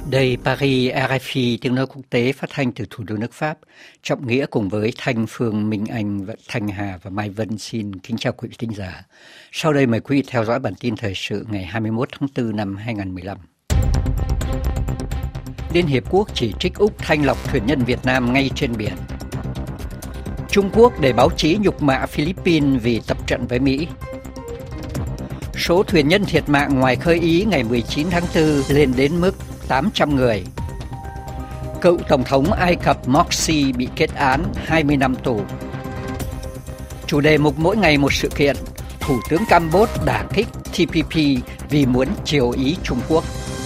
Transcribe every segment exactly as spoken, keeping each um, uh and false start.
Đây Paris, rờ ép i, tiếng nói quốc tế phát thanh từ thủ đô nước Pháp. Trọng Nghĩa cùng với Thanh Phương, Minh Anh, Thanh Hà và Mai Vân xin kính chào quý vị thính giả. Sau đây mời quý vị theo dõi bản tin thời sự ngày hai mươi mốt tháng tư năm hai nghìn không trăm mười lăm. Liên Hiệp Quốc chỉ trích Úc thanh lọc thuyền nhân Việt Nam ngay trên biển. Trung Quốc để báo chí nhục mạ Philippines vì tập trận với Mỹ. Số thuyền nhân thiệt mạng ngoài khơi Ý ngày mười chín tháng tư lên đến mức tám trăm người. Cựu Tổng thống Ai Cập Morsi bị kết án hai mươi năm tù. Chủ đề mục mỗi ngày một sự kiện, Thủ tướng Campuchia đả kích tê pê pê vì muốn chiều ý Trung Quốc.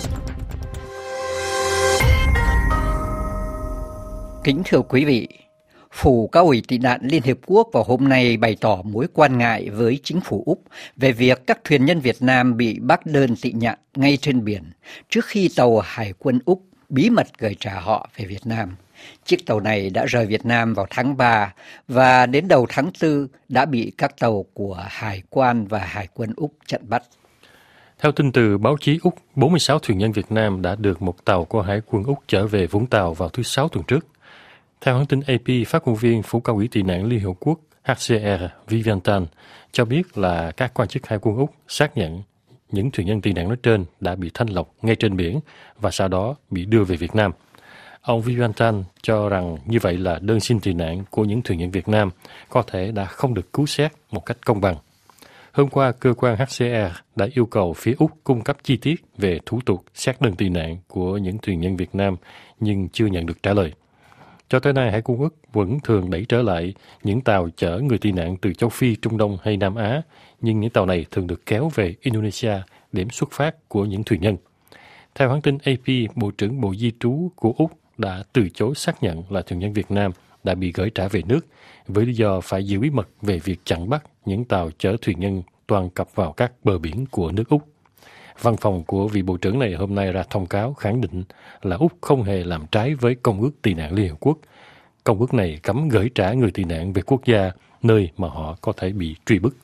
Kính thưa quý vị, Phủ Cao ủy tị nạn Liên Hiệp Quốc vào hôm nay bày tỏ mối quan ngại với chính phủ Úc về việc các thuyền nhân Việt Nam bị bác đơn tị nạn ngay trên biển trước khi tàu Hải quân Úc bí mật gửi trả họ về Việt Nam. Chiếc tàu này đã rời Việt Nam vào tháng ba và đến đầu tháng tư đã bị các tàu của Hải quan và Hải quân Úc chặn bắt. Theo tin từ báo chí Úc, bốn mươi sáu thuyền nhân Việt Nam đã được một tàu của Hải quân Úc chở về Vũng Tàu vào thứ Sáu tuần trước. Theo hãng tin a pê, phát ngôn viên Phủ Cao ủy tị nạn Liên Hợp Quốc hát xê rờ Vivian Tan cho biết là các quan chức Hải quân Úc xác nhận những thuyền nhân tị nạn nói trên đã bị thanh lọc ngay trên biển và sau đó bị đưa về Việt Nam. Ông Vivian Tan cho rằng như vậy là đơn xin tị nạn của những thuyền nhân Việt Nam có thể đã không được cứu xét một cách công bằng. Hôm qua, cơ quan hát xê rờ đã yêu cầu phía Úc cung cấp chi tiết về thủ tục xét đơn tị nạn của những thuyền nhân Việt Nam nhưng chưa nhận được trả lời. Cho tới nay, Hải quân Úc vẫn thường đẩy trở lại những tàu chở người tị nạn từ châu Phi, Trung Đông hay Nam Á, nhưng những tàu này thường được kéo về Indonesia, điểm xuất phát của những thuyền nhân. Theo hãng tin a pê, Bộ trưởng Bộ Di trú của Úc đã từ chối xác nhận là thuyền nhân Việt Nam đã bị gửi trả về nước với lý do phải giữ bí mật về việc chặn bắt những tàu chở thuyền nhân toàn cập vào các bờ biển của nước Úc. Văn phòng của vị bộ trưởng này hôm nay ra thông cáo khẳng định là Úc không hề làm trái với Công ước Tị nạn Liên Hợp Quốc. Công ước này cấm gửi trả người tị nạn về quốc gia nơi mà họ có thể bị truy bức.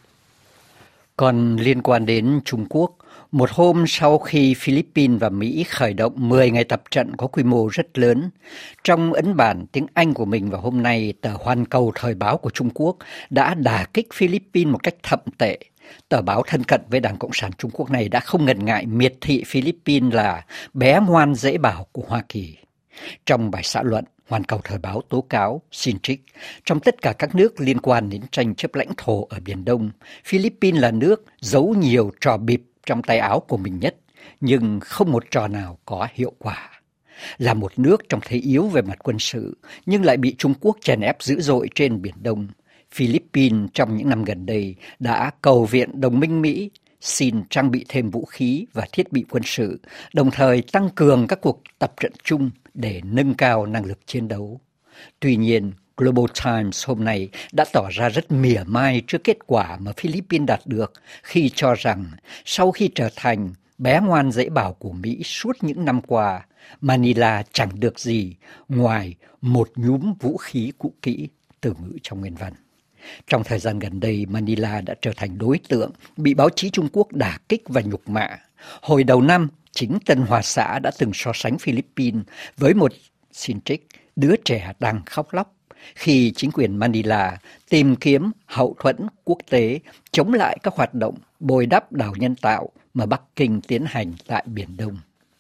Còn liên quan đến Trung Quốc, một hôm sau khi Philippines và Mỹ khởi động mười ngày tập trận có quy mô rất lớn, trong ấn bản tiếng Anh của mình vào hôm nay, tờ Hoàn Cầu Thời báo của Trung Quốc đã đả kích Philippines một cách thậm tệ. Tờ báo thân cận với Đảng Cộng sản Trung Quốc này đã không ngần ngại miệt thị Philippines là bé ngoan dễ bảo của Hoa Kỳ. Trong bài xã luận, Hoàn Cầu Thời báo tố cáo, xin trích, trong tất cả các nước liên quan đến tranh chấp lãnh thổ ở Biển Đông, Philippines là nước giấu nhiều trò bịp trong tay áo của mình nhất, nhưng không một trò nào có hiệu quả. Là một nước trong thế yếu về mặt quân sự, nhưng lại bị Trung Quốc chèn ép dữ dội trên Biển Đông, Philippines trong những năm gần đây đã cầu viện đồng minh Mỹ xin trang bị thêm vũ khí và thiết bị quân sự, đồng thời tăng cường các cuộc tập trận chung để nâng cao năng lực chiến đấu. Tuy nhiên, Global Times hôm nay đã tỏ ra rất mỉa mai trước kết quả mà Philippines đạt được khi cho rằng sau khi trở thành bé ngoan dễ bảo của Mỹ suốt những năm qua, Manila chẳng được gì ngoài một nhúm vũ khí cũ kỹ, từ ngữ trong nguyên văn. Trong thời gian gần đây, Manila đã trở thành đối tượng bị báo chí Trung Quốc đả kích và nhục mạ. Hồi đầu năm, chính Tân Hoa Xã đã từng so sánh Philippines với một, xin trích, đứa trẻ đang khóc lóc khi chính quyền Manila tìm kiếm hậu thuẫn quốc tế chống lại các hoạt động bồi đắp đảo nhân tạo mà Bắc Kinh tiến hành tại Biển Đông.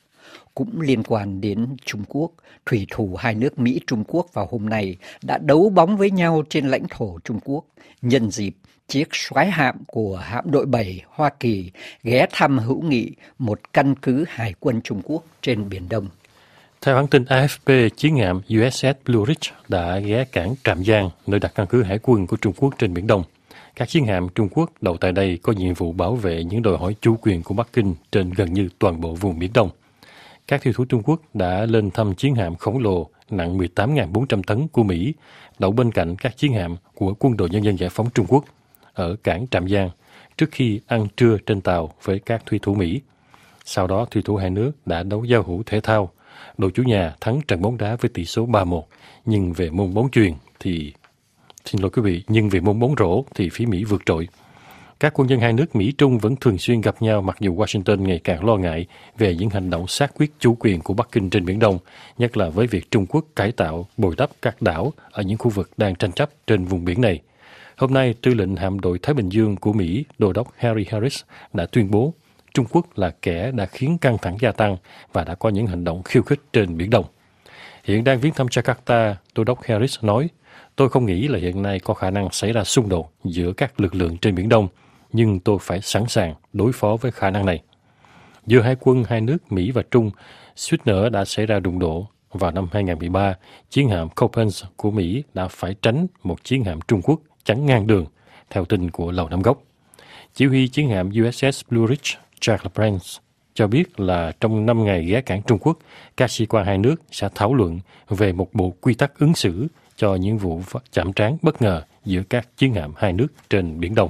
Cũng liên quan đến Trung Quốc, thủy thủ hai nước Mỹ-Trung Quốc vào hôm nay đã đấu bóng với nhau trên lãnh thổ Trung Quốc, nhân dịp chiếc soái hạm của hạm đội bảy Hoa Kỳ ghé thăm hữu nghị một căn cứ Hải quân Trung Quốc trên Biển Đông. Theo hãng tin a ép pê, chiến hạm u ét ét Blue Ridge đã ghé cảng Trạm Giang, nơi đặt căn cứ Hải quân của Trung Quốc trên Biển Đông. Các chiến hạm Trung Quốc đậu tại đây có nhiệm vụ bảo vệ những đòi hỏi chủ quyền của Bắc Kinh trên gần như toàn bộ vùng Biển Đông. Các thủy thủ Trung Quốc đã lên thăm chiến hạm khổng lồ nặng mười tám nghìn bốn trăm tấn của Mỹ, đậu bên cạnh các chiến hạm của Quân đội Nhân dân Giải phóng Trung Quốc ở cảng Trạm Giang trước khi ăn trưa trên tàu với các thủy thủ Mỹ. Sau đó, thủy thủ hai nước đã đấu giao hữu thể thao. Đội chủ nhà thắng trận bóng đá với tỷ số ba một, nhưng về môn bóng chuyền thì xin lỗi quý vị, nhưng về môn bóng rổ thì phía Mỹ vượt trội. Các quân nhân hai nước Mỹ-Trung vẫn thường xuyên gặp nhau mặc dù Washington ngày càng lo ngại về những hành động xác quyết chủ quyền của Bắc Kinh trên Biển Đông, nhất là với việc Trung Quốc cải tạo, bồi đắp các đảo ở những khu vực đang tranh chấp trên vùng biển này. Hôm nay, tư lệnh hạm đội Thái Bình Dương của Mỹ, Đô đốc Harry Harris, đã tuyên bố Trung Quốc là kẻ đã khiến căng thẳng gia tăng và đã có những hành động khiêu khích trên Biển Đông. Hiện đang viếng thăm Jakarta, Đô đốc Harris nói, tôi không nghĩ là hiện nay có khả năng xảy ra xung đột giữa các lực lượng trên Biển Đông, nhưng tôi phải sẵn sàng đối phó với khả năng này. Giữa hai quân hai nước Mỹ và Trung, suýt nữa đã xảy ra đụng độ. Vào năm hai không một ba, chiến hạm Coppens của Mỹ đã phải tránh một chiến hạm Trung Quốc chắn ngang đường, theo tin của Lầu Năm Góc. Chỉ huy chiến hạm u ét ét Blue Ridge, Charles Brent, cho biết là trong năm ngày ghé cảng Trung Quốc, các sĩ quan hai nước sẽ thảo luận về một bộ quy tắc ứng xử cho những vụ chạm trán bất ngờ giữa các chiến hạm hai nước trên Biển Đông.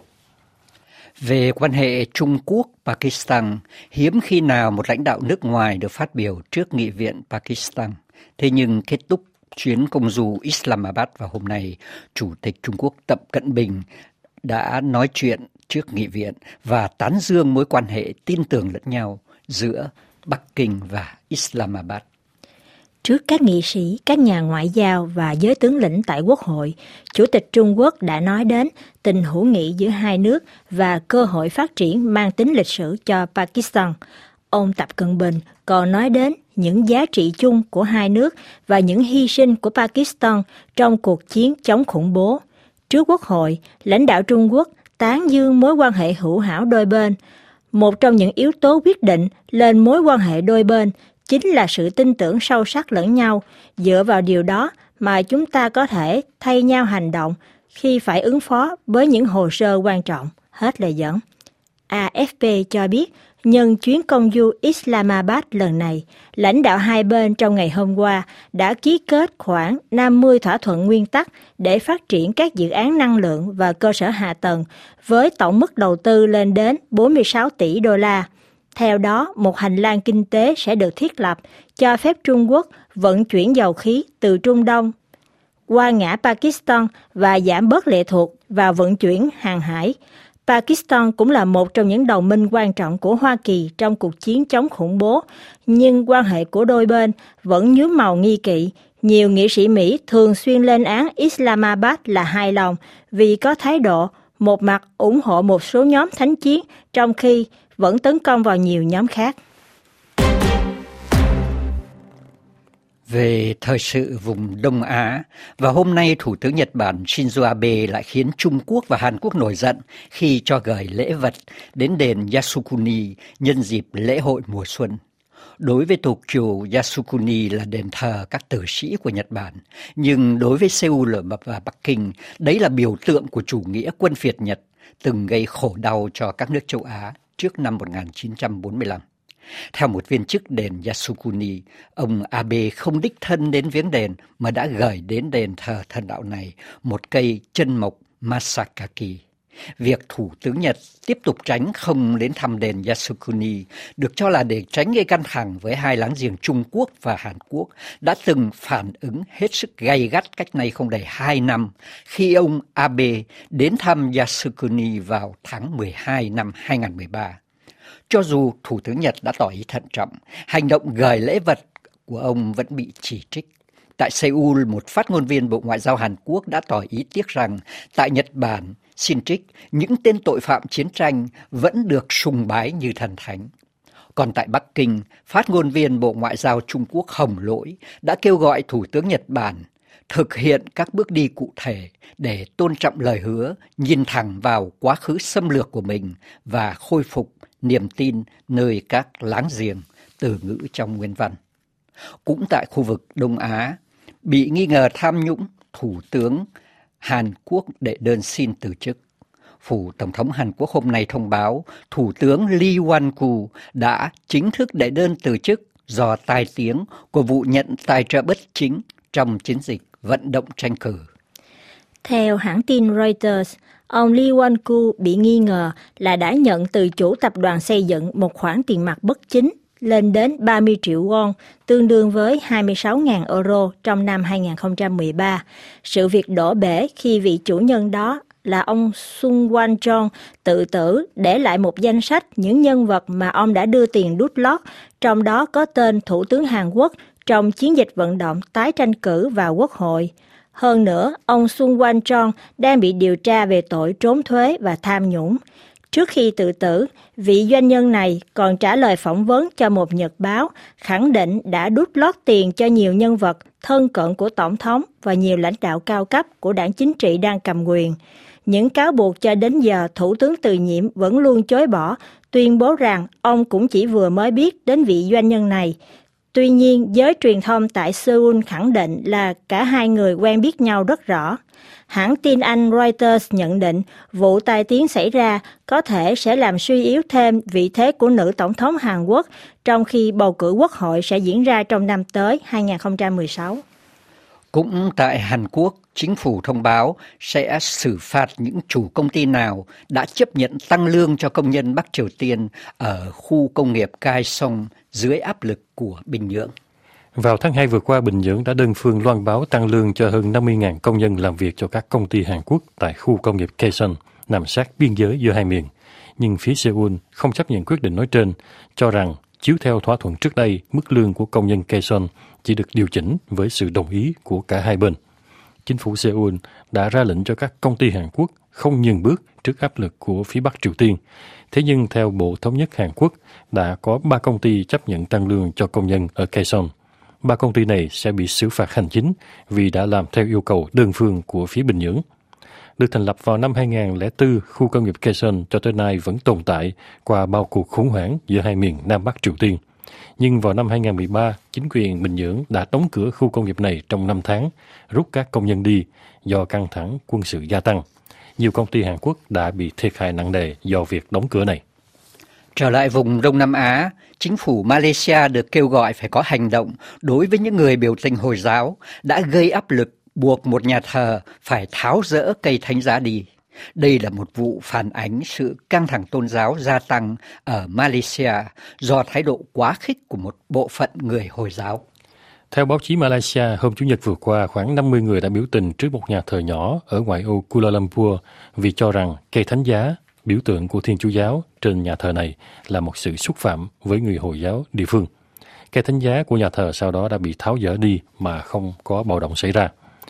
Về quan hệ Trung Quốc-Pakistan, hiếm khi nào một lãnh đạo nước ngoài được phát biểu trước Nghị viện Pakistan. Thế nhưng kết thúc chuyến công du Islamabad vào hôm nay, Chủ tịch Trung Quốc Tập Cận Bình đã nói chuyện trước Nghị viện và tán dương mối quan hệ tin tưởng lẫn nhau giữa Bắc Kinh và Islamabad. Trước các nghị sĩ, các nhà ngoại giao và giới tướng lĩnh tại Quốc hội, Chủ tịch Trung Quốc đã nói đến tình hữu nghị giữa hai nước và cơ hội phát triển mang tính lịch sử cho Pakistan. Ông Tập Cận Bình còn nói đến những giá trị chung của hai nước và những hy sinh của Pakistan trong cuộc chiến chống khủng bố. Trước Quốc hội, lãnh đạo Trung Quốc tán dương mối quan hệ hữu hảo đôi bên. Một trong những yếu tố quyết định lên mối quan hệ đôi bên chính là sự tin tưởng sâu sắc lẫn nhau. Dựa vào điều đó mà chúng ta có thể thay nhau hành động khi phải ứng phó với những hồ sơ quan trọng. Hết lời dẫn. a ép pê cho biết, nhân chuyến công du Islamabad lần này, lãnh đạo hai bên trong ngày hôm qua đã ký kết khoảng năm mươi thỏa thuận nguyên tắc để phát triển các dự án năng lượng và cơ sở hạ tầng với tổng mức đầu tư lên đến bốn mươi sáu tỷ đô la. Theo đó, một hành lang kinh tế sẽ được thiết lập cho phép Trung Quốc vận chuyển dầu khí từ Trung Đông qua ngã Pakistan và giảm bớt lệ thuộc vào vận chuyển hàng hải. Pakistan cũng là một trong những đồng minh quan trọng của Hoa Kỳ trong cuộc chiến chống khủng bố, nhưng quan hệ của đôi bên vẫn nhuốm màu nghi kỵ. Nhiều nghị sĩ Mỹ thường xuyên lên án Islamabad là hài lòng vì có thái độ một mặt ủng hộ một số nhóm thánh chiến, trong khi vẫn tấn công vào nhiều nhóm khác. Về thời sự vùng Đông Á, và hôm nay Thủ tướng Nhật Bản Shinzo Abe lại khiến Trung Quốc và Hàn Quốc nổi giận khi cho gửi lễ vật đến đền Yasukuni nhân dịp lễ hội mùa xuân. Đối với Tokyo, Yasukuni là đền thờ các tử sĩ của Nhật Bản, nhưng đối với Seoul và Bắc Kinh, đấy là biểu tượng của chủ nghĩa quân phiệt Nhật, từng gây khổ đau cho các nước châu Á trước năm một nghìn chín trăm bốn mươi lăm. Theo một viên chức đền Yasukuni, ông Abe không đích thân đến viếng đền mà đã gửi đến đền thờ thần đạo này một cây chân mộc Masakaki. Việc Thủ tướng Nhật tiếp tục tránh không đến thăm đền Yasukuni được cho là để tránh gây căng thẳng với hai láng giềng Trung Quốc và Hàn Quốc đã từng phản ứng hết sức gay gắt cách nay không đầy hai năm khi ông Abe đến thăm Yasukuni vào tháng mười hai năm hai nghìn không trăm mười ba. Cho dù Thủ tướng Nhật đã tỏ ý thận trọng, hành động gửi lễ vật của ông vẫn bị chỉ trích. Tại Seoul, một phát ngôn viên Bộ Ngoại giao Hàn Quốc đã tỏ ý tiếc rằng tại Nhật Bản, xin trích, những tên tội phạm chiến tranh vẫn được sùng bái như thần thánh. Còn tại Bắc Kinh, phát ngôn viên Bộ Ngoại giao Trung Quốc Hồng Lỗi đã kêu gọi Thủ tướng Nhật Bản thực hiện các bước đi cụ thể để tôn trọng lời hứa, nhìn thẳng vào quá khứ xâm lược của mình và khôi phục niềm tin nơi các láng giềng, từ ngữ trong nguyên văn. Cũng tại khu vực Đông Á, bị nghi ngờ tham nhũng, Thủ tướng Hàn Quốc đệ đơn xin từ chức. Phủ Tổng thống Hàn Quốc hôm nay thông báo Thủ tướng Lee Wan-ku đã chính thức đệ đơn từ chức do tai tiếng của vụ nhận tài trợ bất chính trong chiến dịch vận động tranh cử. Theo hãng tin Reuters, ông Lee Wan-ku bị nghi ngờ là đã nhận từ chủ tập đoàn xây dựng một khoản tiền mặt bất chính lên đến ba mươi triệu won, tương đương với hai mươi sáu nghìn euro trong năm hai nghìn không trăm mười ba. Sự việc đổ bể khi vị chủ nhân đó là ông Sun Wan Chong tự tử, để lại một danh sách những nhân vật mà ông đã đưa tiền đút lót, trong đó có tên Thủ tướng Hàn Quốc trong chiến dịch vận động tái tranh cử vào Quốc hội. Hơn nữa, ông Sun Wan Chong đang bị điều tra về tội trốn thuế và tham nhũng. Trước khi tự tử, vị doanh nhân này còn trả lời phỏng vấn cho một nhật báo, khẳng định đã đút lót tiền cho nhiều nhân vật thân cận của Tổng thống và nhiều lãnh đạo cao cấp của đảng chính trị đang cầm quyền. Những cáo buộc cho đến giờ Thủ tướng từ nhiệm vẫn luôn chối bỏ, tuyên bố rằng ông cũng chỉ vừa mới biết đến vị doanh nhân này. Tuy nhiên, giới truyền thông tại Seoul khẳng định là cả hai người quen biết nhau rất rõ. Hãng tin Anh Reuters nhận định vụ tai tiếng xảy ra có thể sẽ làm suy yếu thêm vị thế của nữ tổng thống Hàn Quốc, trong khi bầu cử quốc hội sẽ diễn ra trong năm tới hai không một sáu. Cũng tại Hàn Quốc, chính phủ thông báo sẽ xử phạt những chủ công ty nào đã chấp nhận tăng lương cho công nhân Bắc Triều Tiên ở khu công nghiệp Kaesong dưới áp lực của Bình Nhưỡng. Vào tháng hai vừa qua, Bình Nhưỡng đã đơn phương loan báo tăng lương cho hơn năm mươi nghìn công nhân làm việc cho các công ty Hàn Quốc tại khu công nghiệp Kaesong, nằm sát biên giới giữa hai miền. Nhưng phía Seoul không chấp nhận quyết định nói trên, cho rằng chiếu theo thỏa thuận trước đây, mức lương của công nhân Kaesong chỉ được điều chỉnh với sự đồng ý của cả hai bên. Chính phủ Seoul đã ra lệnh cho các công ty Hàn Quốc không nhường bước trước áp lực của phía Bắc Triều Tiên. Thế nhưng theo Bộ Thống nhất Hàn Quốc, đã có ba công ty chấp nhận tăng lương cho công nhân ở Kaesong. Ba công ty này sẽ bị xử phạt hành chính vì đã làm theo yêu cầu đơn phương của phía Bình Nhưỡng. Được thành lập vào năm hai không không bốn, khu công nghiệp Kaesong cho tới nay vẫn tồn tại qua bao cuộc khủng hoảng giữa hai miền Nam Bắc Triều Tiên. Nhưng vào năm hai không một ba, chính quyền Bình Nhưỡng đã đóng cửa khu công nghiệp này trong năm tháng, rút các công nhân đi do căng thẳng quân sự gia tăng. Nhiều công ty Hàn Quốc đã bị thiệt hại nặng nề do việc đóng cửa này. Trở lại vùng Đông Nam Á, chính phủ Malaysia được kêu gọi phải có hành động đối với những người biểu tình Hồi giáo đã gây áp lực buộc một nhà thờ phải tháo dỡ cây thánh giá đi. Đây là một vụ phản ánh sự căng thẳng tôn giáo gia tăng ở Malaysia do thái độ quá khích của một bộ phận người Hồi giáo. Theo báo chí Malaysia, hôm Chủ nhật vừa qua, khoảng năm mươi người đã biểu tình trước một nhà thờ nhỏ ở ngoại ô Kuala Lumpur vì cho rằng cây thánh giá, biểu tượng của Thiên Chúa giáo, trên nhà thờ này là một sự xúc phạm với người Hồi giáo địa phương. Cây thánh giá của nhà thờ sau đó đã bị tháo dỡ đi mà không có bạo động xảy ra.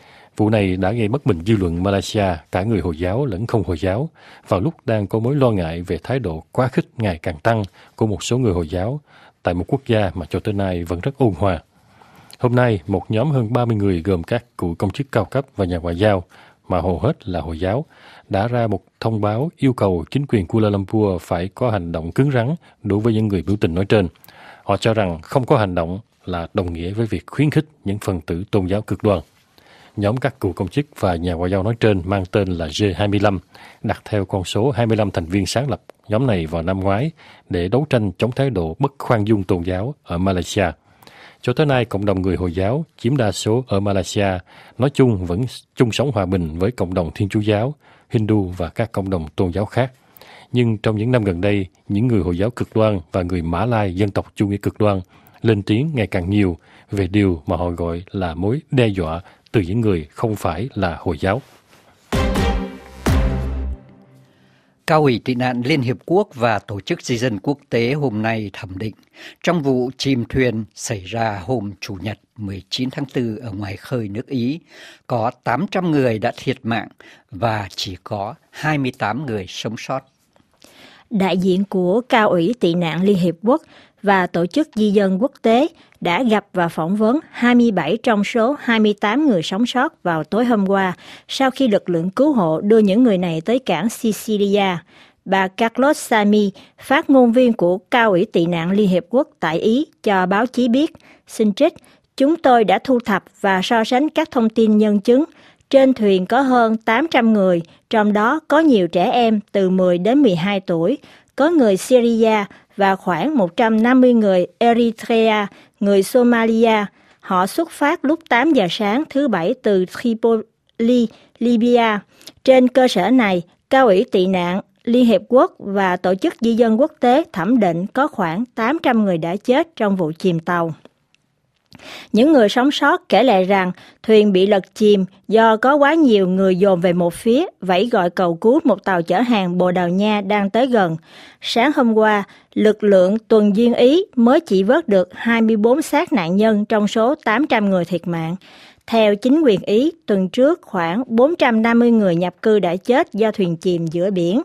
Vụ này đã gây bất bình dư luận Malaysia, cả người Hồi giáo lẫn không Hồi giáo, vào lúc đang có mối lo ngại về thái độ quá khích ngày càng tăng của một số người Hồi giáo tại một quốc gia mà cho tới nay vẫn rất ôn hòa. Hôm nay, một nhóm hơn ba mươi người gồm các cựu công chức cao cấp và nhà ngoại giao, mà hầu hết là Hồi giáo, đã ra một thông báo yêu cầu chính quyền Kuala Lumpur phải có hành động cứng rắn đối với những người biểu tình nói trên. Họ cho rằng không có hành động là đồng nghĩa với việc khuyến khích những phần tử tôn giáo cực đoan. Nhóm các cựu công chức và nhà ngoại giao nói trên mang tên là G hai mươi lăm, đặt theo con số hai mươi lăm thành viên sáng lập nhóm này vào năm ngoái để đấu tranh chống thái độ bất khoan dung tôn giáo ở Malaysia. Cho tới nay, cộng đồng người Hồi giáo chiếm đa số ở Malaysia, nói chung vẫn chung sống hòa bình với cộng đồng Thiên Chúa giáo, Hindu và các cộng đồng tôn giáo khác. Nhưng trong những năm gần đây, những người Hồi giáo cực đoan và người Mã Lai dân tộc chủ nghĩa cực đoan lên tiếng ngày càng nhiều về điều mà họ gọi là mối đe dọa từ những người không phải là Hồi giáo. Cao ủy tị nạn Liên Hiệp Quốc và Tổ chức Di dân Quốc tế hôm nay thẩm định, trong vụ chìm thuyền xảy ra hôm Chủ nhật mười chín tháng tư ở ngoài khơi nước Ý, có tám trăm người đã thiệt mạng và chỉ có hai mươi tám người sống sót. Đại diện của Cao ủy tị nạn Liên Hiệp Quốc và Tổ chức Di dân Quốc tế đã gặp và phỏng vấn hai mươi bảy trong số hai mươi tám người sống sót vào tối hôm qua sau khi lực lượng cứu hộ đưa những người này tới cảng Sicilia. Bà Carlos Sami, phát ngôn viên của Cao ủy tị nạn Liên Hiệp Quốc tại Ý, cho báo chí biết, xin trích, chúng tôi đã thu thập và so sánh các thông tin nhân chứng. Trên thuyền có hơn tám trăm người, trong đó có nhiều trẻ em từ mười đến mười hai tuổi, có người Syria và khoảng một trăm năm mươi người Eritrea, người Somalia. Họ xuất phát lúc tám giờ sáng thứ Bảy từ Tripoli, Libya. Trên cơ sở này, Cao ủy tị nạn Liên Hiệp Quốc và Tổ chức Di dân Quốc tế thẩm định có khoảng tám trăm người đã chết trong vụ chìm tàu. Những người sống sót kể lại rằng thuyền bị lật chìm do có quá nhiều người dồn về một phía, vẫy gọi cầu cứu một tàu chở hàng Bồ Đào Nha đang tới gần. Sáng hôm qua, lực lượng tuần duyên Ý mới chỉ vớt được hai mươi bốn xác nạn nhân trong số tám trăm người thiệt mạng. Theo chính quyền Ý, tuần trước khoảng bốn trăm năm mươi người nhập cư đã chết do thuyền chìm giữa biển.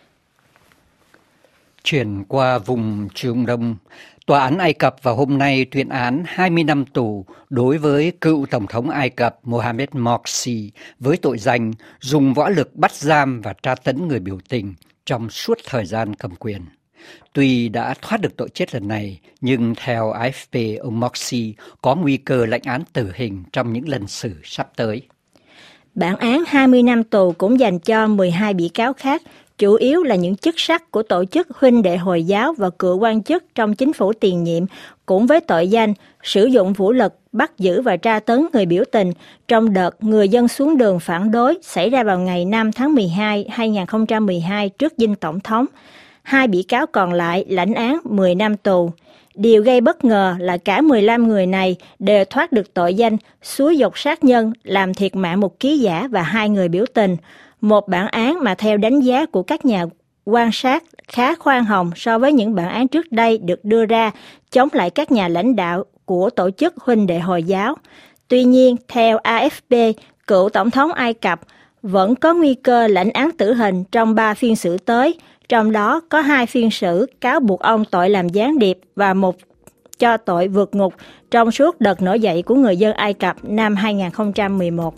Chuyển qua vùng Trung Đông, Tòa án Ai Cập vào hôm nay tuyên án hai mươi năm tù đối với cựu Tổng thống Ai Cập Mohamed Morsi với tội danh dùng võ lực bắt giam và tra tấn người biểu tình trong suốt thời gian cầm quyền. Tuy đã thoát được tội chết lần này, nhưng theo a ép pê, ông Morsi có nguy cơ lãnh án tử hình trong những lần xử sắp tới. Bản án hai mươi năm tù cũng dành cho mười hai bị cáo khác, chủ yếu là những chức sắc của tổ chức Huynh đệ Hồi giáo và cựu quan chức trong chính phủ tiền nhiệm, cũng với tội danh sử dụng vũ lực bắt giữ và tra tấn người biểu tình trong đợt người dân xuống đường phản đối xảy ra vào ngày năm tháng mười hai năm hai nghìn không trăm mười hai trước dinh tổng thống. Hai bị cáo còn lại lãnh án mười năm tù. Điều gây bất ngờ là cả mười lăm người này đều thoát được tội danh xúi giục sát nhân, làm thiệt mạng một ký giả và hai người biểu tình. Một bản án mà theo đánh giá của các nhà quan sát khá khoan hồng so với những bản án trước đây được đưa ra chống lại các nhà lãnh đạo của tổ chức Huynh đệ Hồi giáo. Tuy nhiên, theo a ép pê, cựu Tổng thống Ai Cập vẫn có nguy cơ lãnh án tử hình trong ba phiên xử tới, trong đó có hai phiên xử cáo buộc ông tội làm gián điệp và một cho tội vượt ngục trong suốt đợt nổi dậy của người dân Ai Cập năm hai nghìn không trăm mười một.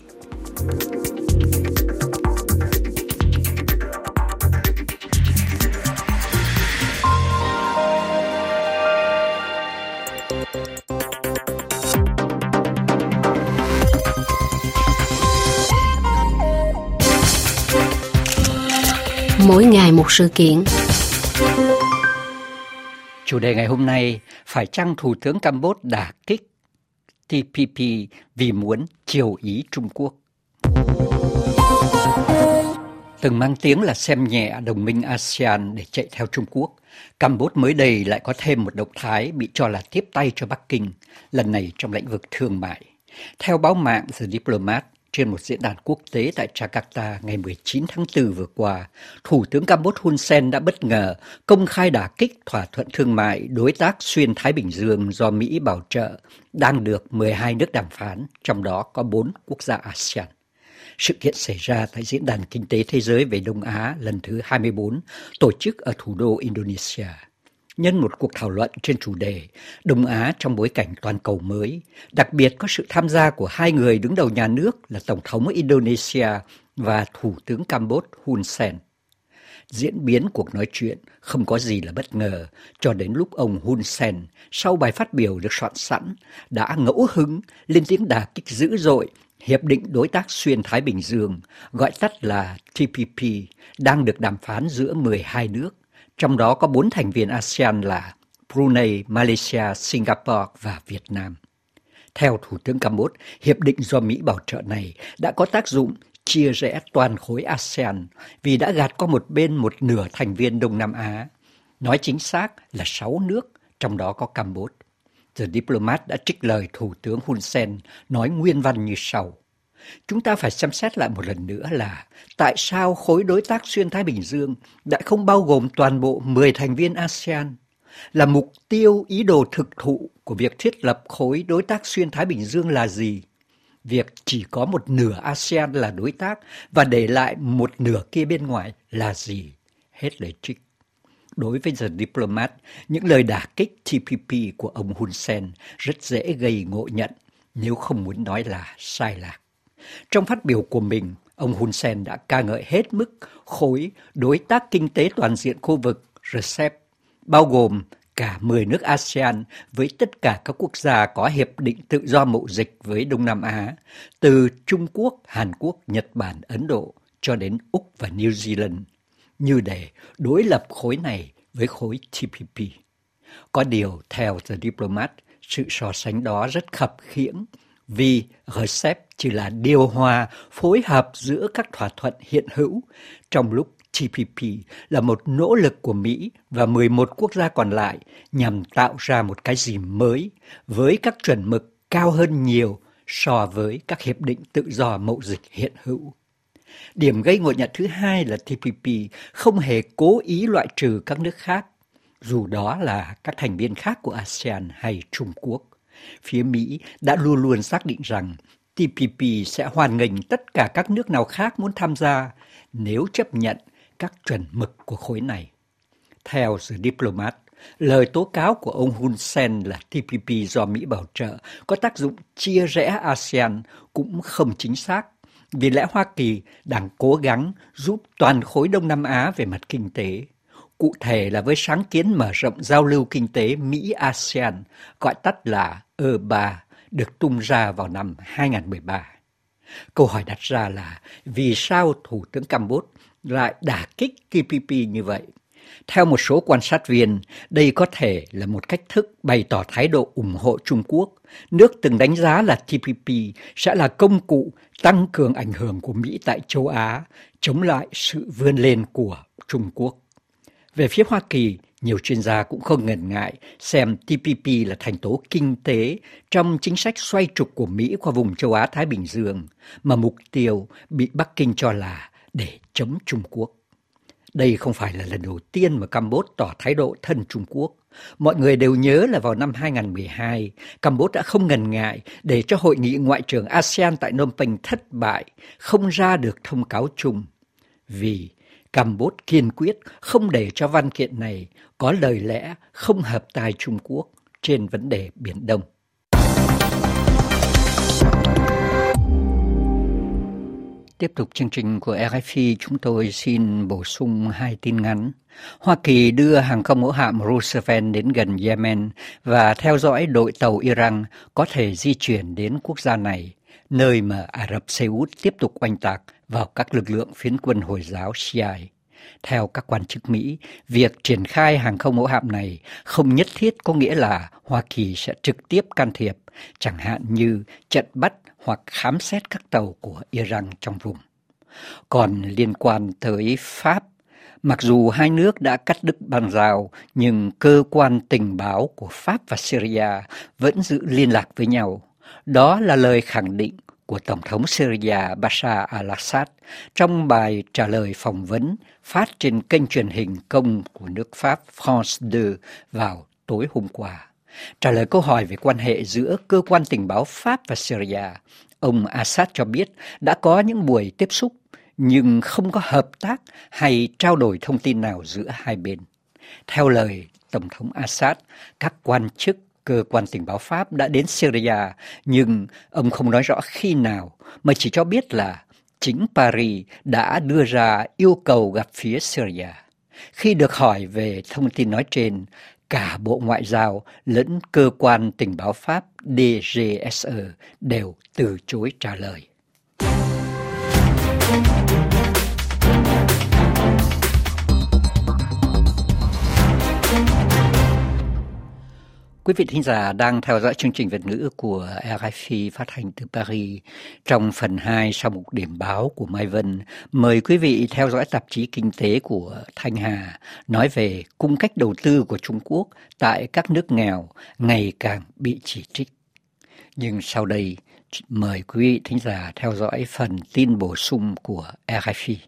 Mỗi ngày một sự kiện. Chủ đề ngày hôm nay, phải chăng Thủ tướng Campuchia đả kích tê pê pê vì muốn chiều ý Trung Quốc? Từng mang tiếng là xem nhẹ đồng minh a sê an để chạy theo Trung Quốc, Campuchia mới đây lại có thêm một động thái bị cho là tiếp tay cho Bắc Kinh, lần này trong lĩnh vực thương mại. Theo báo mạng The Diplomat, trên một diễn đàn quốc tế tại Jakarta ngày mười chín tháng tư vừa qua, Thủ tướng Campuchia Hun Sen đã bất ngờ công khai đả kích thỏa thuận thương mại đối tác xuyên Thái Bình Dương do Mỹ bảo trợ, đang được mười hai nước đàm phán, trong đó có bốn quốc gia a sê an. Sự kiện xảy ra tại Diễn đàn Kinh tế Thế giới về Đông Á lần thứ hai mươi bốn, tổ chức ở thủ đô Indonesia. Nhân một cuộc thảo luận trên chủ đề Đông Á trong bối cảnh toàn cầu mới, đặc biệt có sự tham gia của hai người đứng đầu nhà nước là Tổng thống Indonesia và Thủ tướng Campuchia Hun Sen. Diễn biến cuộc nói chuyện không có gì là bất ngờ, cho đến lúc ông Hun Sen, sau bài phát biểu được soạn sẵn, đã ngẫu hứng lên tiếng đả kích dữ dội Hiệp định Đối tác Xuyên Thái Bình Dương, gọi tắt là tê pê pê, đang được đàm phán giữa mười hai nước, trong đó có bốn thành viên a sê an là Brunei, Malaysia, Singapore và Việt Nam. Theo Thủ tướng Campuchia, hiệp định do Mỹ bảo trợ này đã có tác dụng chia rẽ toàn khối a sê an vì đã gạt qua một bên một nửa thành viên Đông Nam Á, nói chính xác là sáu nước, trong đó có Campuchia. The Diplomat đã trích lời Thủ tướng Hun Sen nói nguyên văn như sau. Chúng ta phải xem xét lại một lần nữa là tại sao khối đối tác xuyên Thái Bình Dương đã không bao gồm toàn bộ mười thành viên a sê an, là mục tiêu ý đồ thực thụ của việc thiết lập khối đối tác xuyên Thái Bình Dương là gì? Việc chỉ có một nửa a sê an là đối tác và để lại một nửa kia bên ngoài là gì? Hết lời trích. Đối với The Diplomat, những lời đả kích tê pê pê của ông Hun Sen rất dễ gây ngộ nhận, nếu không muốn nói là sai lạc. Trong phát biểu của mình, ông Hun Sen đã ca ngợi hết mức khối đối tác kinh tế toàn diện khu vực rờ xê pê, bao gồm cả mười nước a sê an với tất cả các quốc gia có hiệp định tự do mậu dịch với Đông Nam Á, từ Trung Quốc, Hàn Quốc, Nhật Bản, Ấn Độ cho đến Úc và New Zealand, như để đối lập khối này với khối tê pê pê. Có điều, theo The Diplomat, sự so sánh đó rất khập khiễng vì rờ xê pê chỉ là điều hòa phối hợp giữa các thỏa thuận hiện hữu, trong lúc tê pê pê là một nỗ lực của Mỹ và mười một quốc gia còn lại nhằm tạo ra một cái gì mới với các chuẩn mực cao hơn nhiều so với các hiệp định tự do mậu dịch hiện hữu. Điểm gây ngộ nhận thứ hai là T P P không hề cố ý loại trừ các nước khác, dù đó là các thành viên khác của a sê an hay Trung Quốc. Phía Mỹ đã luôn luôn xác định rằng T P P sẽ hoan nghênh tất cả các nước nào khác muốn tham gia nếu chấp nhận các chuẩn mực của khối này. Theo The Diplomat, lời tố cáo của ông Hun Sen là T P P do Mỹ bảo trợ có tác dụng chia rẽ a sê an cũng không chính xác, vì lẽ Hoa Kỳ đang cố gắng giúp toàn khối Đông Nam Á về mặt kinh tế. Cụ thể là với sáng kiến mở rộng giao lưu kinh tế Mỹ-a sê an, gọi tắt là E ba, được tung ra vào năm hai không một ba. Câu hỏi đặt ra là vì sao Thủ tướng Campuchia lại đả kích T P P như vậy? Theo một số quan sát viên, đây có thể là một cách thức bày tỏ thái độ ủng hộ Trung Quốc, nước từng đánh giá là T P P sẽ là công cụ tăng cường ảnh hưởng của Mỹ tại châu Á, chống lại sự vươn lên của Trung Quốc. Về phía Hoa Kỳ, nhiều chuyên gia cũng không ngần ngại xem T P P là thành tố kinh tế trong chính sách xoay trục của Mỹ qua vùng châu Á-Thái Bình Dương, mà mục tiêu bị Bắc Kinh cho là để chống Trung Quốc. Đây không phải là lần đầu tiên mà Campuchia tỏ thái độ thân Trung Quốc. Mọi người đều nhớ là vào năm hai không một hai, Campuchia đã không ngần ngại để cho hội nghị ngoại trưởng a sê an tại Phnom Penh thất bại, không ra được thông cáo chung. Vì Campuchia kiên quyết không để cho văn kiện này có lời lẽ không hợp tai Trung Quốc trên vấn đề Biển Đông. Tiếp tục chương trình của rờ ép i, chúng tôi xin bổ sung hai tin ngắn. Hoa Kỳ đưa hàng không mẫu hạm Roosevelt đến gần Yemen và theo dõi đội tàu Iran có thể di chuyển đến quốc gia này, nơi mà Ả Rập Xê Út tiếp tục oanh tạc vào các lực lượng phiến quân Hồi giáo Shia. Theo các quan chức Mỹ, việc triển khai hàng không mẫu hạm này không nhất thiết có nghĩa là Hoa Kỳ sẽ trực tiếp can thiệp, chẳng hạn như trận bắt hoặc khám xét các tàu của Iran trong vùng. Còn liên quan tới Pháp, mặc dù hai nước đã cắt đứt băng giao, nhưng cơ quan tình báo của Pháp và Syria vẫn giữ liên lạc với nhau. Đó là lời khẳng định của Tổng thống Syria Bashar al-Assad trong bài trả lời phỏng vấn phát trên kênh truyền hình công của nước Pháp France hai vào tối hôm qua. Trả lời câu hỏi về quan hệ giữa cơ quan tình báo Pháp và Syria, ông Assad cho biết đã có những buổi tiếp xúc nhưng không có hợp tác hay trao đổi thông tin nào giữa hai bên. Theo lời Tổng thống Assad, các quan chức cơ quan tình báo Pháp đã đến Syria, nhưng ông không nói rõ khi nào, mà chỉ cho biết là chính Paris đã đưa ra yêu cầu gặp phía Syria. Khi được hỏi về thông tin nói trên, cả Bộ Ngoại giao lẫn cơ quan tình báo Pháp D G S E đều từ chối trả lời. Quý vị thính giả đang theo dõi chương trình Việt ngữ của rờ ép i phát hành từ Paris. Trong phần hai sau một điểm báo của Mai Vân, mời quý vị theo dõi tạp chí Kinh tế của Thanh Hà nói về cung cách đầu tư của Trung Quốc tại các nước nghèo ngày càng bị chỉ trích. Nhưng sau đây, mời quý vị thính giả theo dõi phần tin bổ sung của rờ ép i.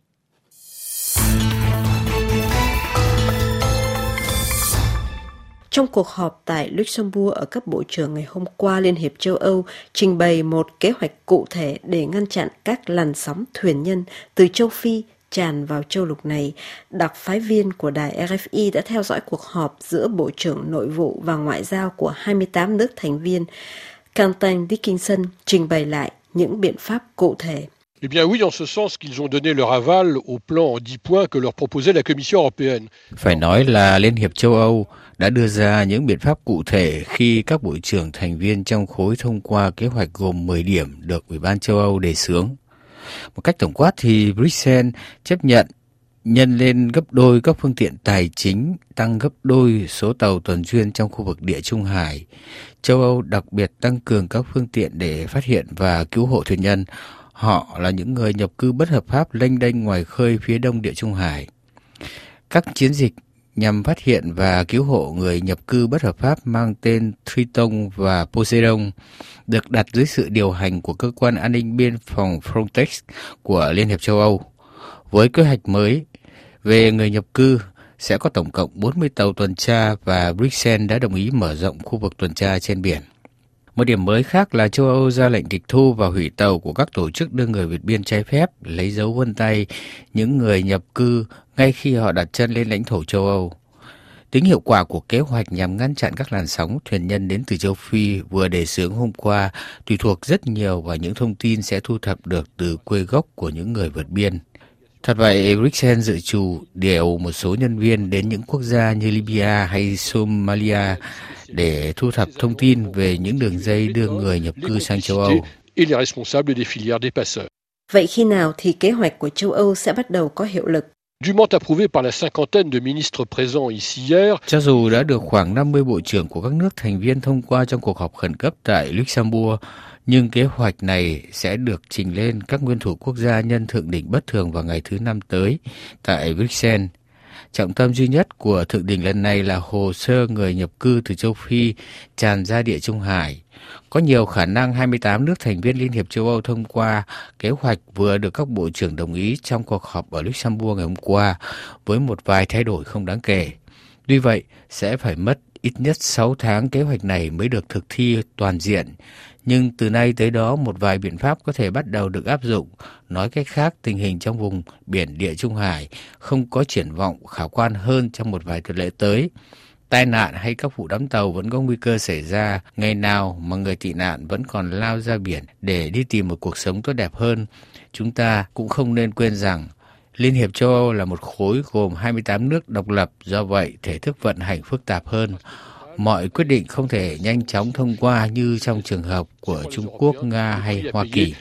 Trong cuộc họp tại Luxembourg ở cấp bộ trưởng ngày hôm qua, Liên hiệp châu Âu trình bày một kế hoạch cụ thể để ngăn chặn các làn sóng thuyền nhân từ châu Phi tràn vào châu lục này. Đặc phái viên của đài rờ ép i đã theo dõi cuộc họp giữa Bộ trưởng Nội vụ và Ngoại giao của hai mươi tám nước thành viên. Quentin Dickinson trình bày lại những biện pháp cụ thể. Eh bien oui, en ce sens qu'ils ont donné leur aval au plan en dix points que leur proposait la Commission européenne. Phải nói là Liên hiệp châu Âu đã đưa ra những biện pháp cụ thể khi các bộ trưởng thành viên trong khối thông qua kế hoạch gồm mười điểm được Ủy ban châu Âu đề xướng. Một cách tổng quát thì Bruxelles chấp nhận nhân lên gấp đôi các phương tiện tài chính, tăng gấp đôi số tàu tuần duyên trong khu vực Địa Trung Hải. Châu Âu đặc biệt tăng cường các phương tiện để phát hiện và cứu hộ thuyền nhân. Họ là những người nhập cư bất hợp pháp lênh đênh ngoài khơi phía đông Địa Trung Hải. Các chiến dịch nhằm phát hiện và cứu hộ người nhập cư bất hợp pháp mang tên Triton và Poseidon được đặt dưới sự điều hành của cơ quan an ninh biên phòng Frontex của Liên hiệp châu Âu. Với kế hoạch mới về người nhập cư, sẽ có tổng cộng bốn mươi tàu tuần tra và Bruxelles đã đồng ý mở rộng khu vực tuần tra trên biển. Một điểm mới khác là châu Âu ra lệnh tịch thu và hủy tàu của các tổ chức đưa người vượt biên trái phép, lấy dấu vân tay những người nhập cư ngay khi họ đặt chân lên lãnh thổ châu Âu. Tính hiệu quả của kế hoạch nhằm ngăn chặn các làn sóng thuyền nhân đến từ châu Phi vừa đề xướng hôm qua tùy thuộc rất nhiều vào những thông tin sẽ thu thập được từ quê gốc của những người vượt biên. Thật vậy, Bruxelles dự trù điều một số nhân viên đến những quốc gia như Libya hay Somalia để thu thập thông tin về những đường dây đưa người nhập cư sang châu Âu. Vậy khi nào thì kế hoạch của châu Âu sẽ bắt đầu có hiệu lực? Dûment approuvé par la cinquantaine de ministres présents ici hier. Cho dù đã được khoảng năm mươi bộ trưởng của các nước thành viên thông qua trong cuộc họp khẩn cấp tại Luxembourg, nhưng kế hoạch này sẽ được trình lên các nguyên thủ quốc gia nhân thượng đỉnh bất thường vào ngày thứ Năm tới tại Bruxelles. Trọng tâm duy nhất của thượng đỉnh lần này là hồ sơ người nhập cư từ châu Phi tràn ra Địa Trung Hải. Có nhiều khả năng hai mươi tám nước thành viên Liên hiệp châu Âu thông qua kế hoạch vừa được các bộ trưởng đồng ý trong cuộc họp ở Luxembourg ngày hôm qua với một vài thay đổi không đáng kể. Tuy vậy, sẽ phải mất ít nhất sáu tháng kế hoạch này mới được thực thi toàn diện. Nhưng từ nay tới đó một vài biện pháp có thể bắt đầu được áp dụng. Nói cách khác, tình hình trong vùng biển Địa Trung Hải không có triển vọng khả quan hơn trong một vài tuần lễ tới. Tai nạn hay các vụ đắm tàu vẫn có nguy cơ xảy ra ngày nào mà người tị nạn vẫn còn lao ra biển để đi tìm một cuộc sống tốt đẹp hơn. Chúng ta cũng không nên quên rằng Liên hiệp châu Âu là một khối gồm hai mươi tám nước độc lập, do vậy thể thức vận hành phức tạp hơn. Mọi quyết định không thể nhanh chóng thông qua như trong trường hợp của Trung Quốc, Nga hay Hoa Kỳ.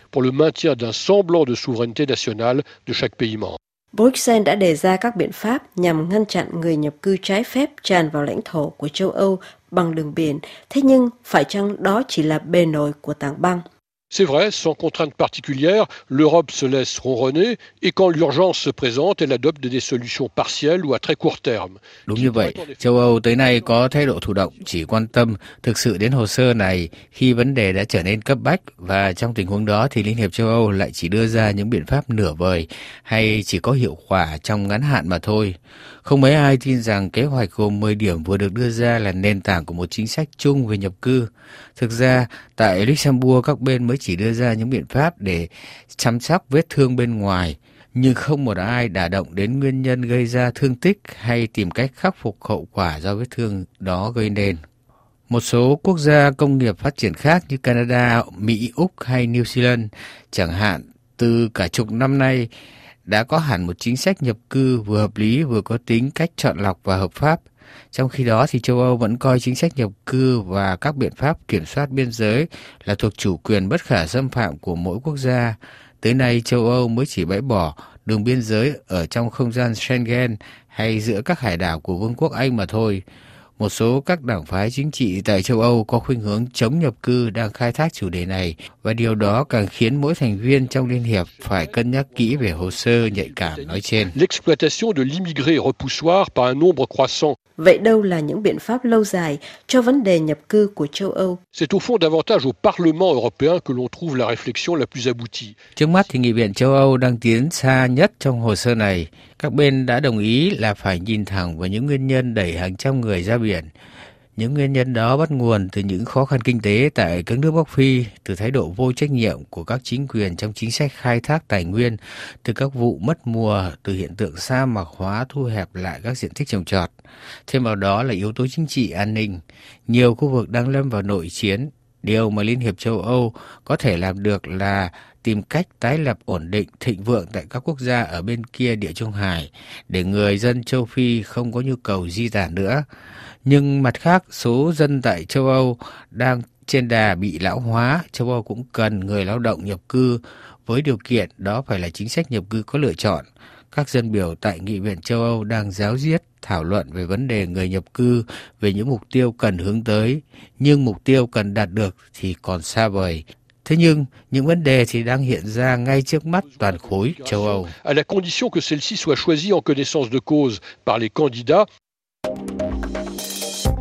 Bruxelles đã đề ra các biện pháp nhằm ngăn chặn người nhập cư trái phép tràn vào lãnh thổ của châu Âu bằng đường biển. Thế nhưng, phải chăng đó chỉ là bề nổi của tảng băng? C'est vrai, sans contrainte particulière, l'Europe se laisse ronronner et quand l'urgence se présente, elle adopte des solutions partielles ou à très court terme. Đúng như vậy, châu Âu tới nay có thái độ thụ động, chỉ quan tâm thực sự đến hồ sơ này khi vấn đề đã trở nên cấp bách, và trong tình huống đó thì Liên hiệp châu Âu lại chỉ đưa ra những biện pháp nửa vời hay chỉ có hiệu quả trong ngắn hạn mà thôi. Không mấy ai tin rằng kế hoạch gồm mười điểm vừa được đưa ra là nền tảng của một chính sách chung về nhập cư. Thực ra, tại Luxembourg các bên mới chỉ đưa ra những biện pháp để chăm sóc vết thương bên ngoài, nhưng không một ai đả động đến nguyên nhân gây ra thương tích hay tìm cách khắc phục hậu quả do vết thương đó gây nên. Một số quốc gia công nghiệp phát triển khác như Canada, Mỹ, Úc hay New Zealand chẳng hạn, từ cả chục năm nay đã có hẳn một chính sách nhập cư vừa hợp lý vừa có tính cách chọn lọc và hợp pháp. Trong khi đó thì châu Âu vẫn coi chính sách nhập cư và các biện pháp kiểm soát biên giới là thuộc chủ quyền bất khả xâm phạm của mỗi quốc gia. Tới nay châu Âu mới chỉ bãi bỏ đường biên giới ở trong không gian Schengen hay giữa các hải đảo của Vương quốc Anh mà thôi. Một số các đảng phái chính trị tại châu Âu có khuynh hướng chống nhập cư đang khai thác chủ đề này, và điều đó càng khiến mỗi thành viên trong Liên hiệp phải cân nhắc kỹ về hồ sơ nhạy cảm nói trên. L'exploitation de l'immigré repoussoir par un nombre croissant. Vậy đâu là những biện pháp lâu dài cho vấn đề nhập cư của châu Âu? C'est au fond davantage au Parlement européen que l'on trouve la réflexion la plus aboutie. Trước mắt thì Nghị viện châu Âu đang tiến xa nhất trong hồ sơ này. Các bên đã đồng ý là phải nhìn thẳng vào những nguyên nhân đẩy hàng trăm người ra biển. Những nguyên nhân đó bắt nguồn từ những khó khăn kinh tế tại các nước Bắc Phi, từ thái độ vô trách nhiệm của các chính quyền trong chính sách khai thác tài nguyên, từ các vụ mất mùa, từ hiện tượng sa mạc hóa thu hẹp lại các diện tích trồng trọt. Thêm vào đó là yếu tố chính trị an ninh. Nhiều khu vực đang lâm vào nội chiến. Điều mà Liên hiệp châu Âu có thể làm được là tìm cách tái lập ổn định thịnh vượng tại các quốc gia ở bên kia Địa Trung Hải để người dân châu Phi không có nhu cầu di tản nữa. Nhưng mặt khác, số dân tại châu Âu đang trên đà bị lão hóa. Châu Âu cũng cần người lao động nhập cư với điều kiện đó phải là chính sách nhập cư có lựa chọn. Các dân biểu tại Nghị viện châu Âu đang giáo diết thảo luận về vấn đề người nhập cư, về những mục tiêu cần hướng tới, nhưng mục tiêu cần đạt được thì còn xa vời. Thế nhưng, những vấn đề thì đang hiện ra ngay trước mắt toàn khối châu Âu. À la condition que celle-ci soit choisie en connaissance de cause par les candidats.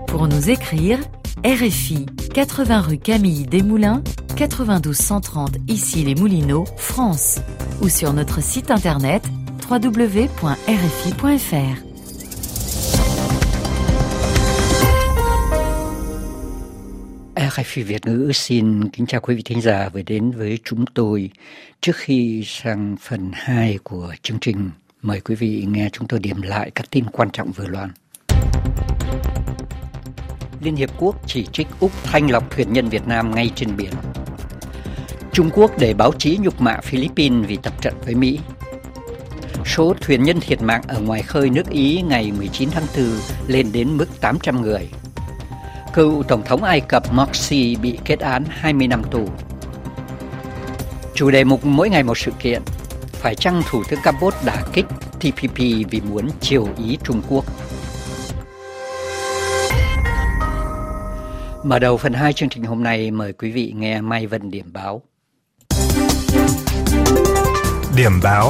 Pour nous écrire, R F I quatre-vingts rue Camille Desmoulins, quatre-vingt-douze cent trente Issy-les-Moulineaux, France, ou sur notre site internet w w w point r f i point f r. R F I Việt ngữ xin kính chào quý vị thính giả vừa đến với chúng tôi. Trước khi sang phần hai của chương trình, mời quý vị nghe chúng tôi điểm lại các tin quan trọng vừa loan. Liên Hiệp Quốc chỉ trích Úc thanh lọc thuyền nhân Việt Nam ngay trên biển. Trung Quốc để báo chí nhục mạ Philippines vì tập trận với Mỹ. Số thuyền nhân thiệt mạng ở ngoài khơi nước Ý ngày mười chín tháng tư lên đến mức tám trăm người. Cựu Tổng thống Ai Cập Morsi bị kết án hai mươi năm tù. Chủ đề mục mỗi ngày một sự kiện. Phải chăng Thủ tướng Campuchia đả kích T P P vì muốn chiều ý Trung Quốc? Mở đầu phần hai chương trình hôm nay, mời quý vị nghe Mai Vân điểm báo. Điểm báo.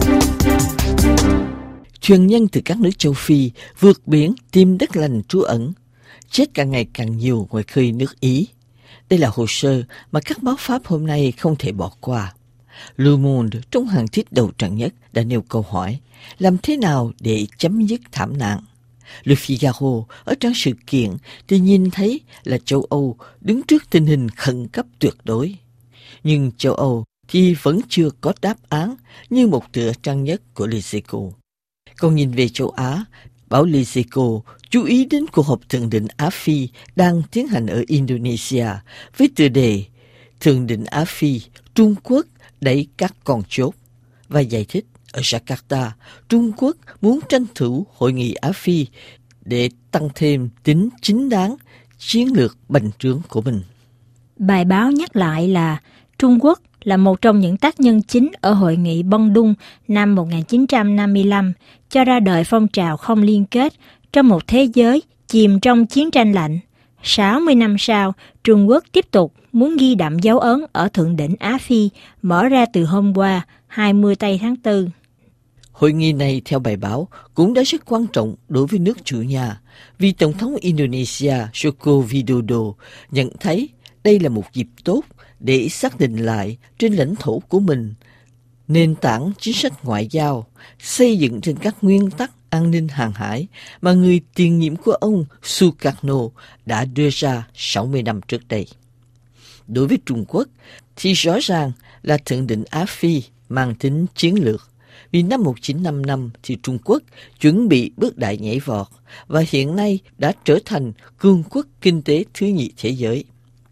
Thuyền nhân từ các nước châu Phi vượt biển tìm đất lành trú ẩn, chết càng ngày càng nhiều ngoài khơi nước Ý. Đây là hồ sơ mà các báo Pháp hôm nay không thể bỏ qua. Le Monde trong hàng tiết đầu trang nhất đã nêu câu hỏi làm thế nào để chấm dứt thảm nạn. Le Figaro ở trang sự kiện thì nhìn thấy là châu Âu đứng trước tình hình khẩn cấp tuyệt đối. Nhưng châu Âu thì vẫn chưa có đáp án như một tựa trang nhất của Lesico. Còn nhìn về châu Á, báo Lesico chú ý đến cuộc họp thượng đỉnh Á Phi đang tiến hành ở Indonesia với tựa đề Thượng đỉnh Á Phi, Trung Quốc đẩy các con chốt và giải thích ở Jakarta, Trung Quốc muốn tranh thủ hội nghị Á Phi để tăng thêm tính chính đáng chiến lược bành trướng của mình. Bài báo nhắc lại là Trung Quốc là một trong những tác nhân chính ở hội nghị Bandung năm một nghìn chín trăm năm mươi lăm cho ra đời phong trào không liên kết trong một thế giới chìm trong chiến tranh lạnh. sáu mươi năm sau, Trung Quốc tiếp tục muốn ghi đậm dấu ấn ở Thượng đỉnh Á Phi mở ra từ hôm qua, hai mươi tây tháng tư. Hội nghị này, theo bài báo, cũng đã rất quan trọng đối với nước chủ nhà, vì Tổng thống Indonesia Joko Widodo nhận thấy đây là một dịp tốt để xác định lại trên lãnh thổ của mình nền tảng chính sách ngoại giao xây dựng trên các nguyên tắc an ninh hàng hải mà người tiền nhiệm của ông Sukarno đã đưa ra sáu mươi năm trước đây. Đối với Trung Quốc thì rõ ràng là Thượng đỉnh Á Phi mang tính chiến lược, vì năm một nghìn chín trăm năm mươi lăm thì Trung Quốc chuẩn bị bước đại nhảy vọt và hiện nay đã trở thành cường quốc kinh tế thứ nhì thế giới.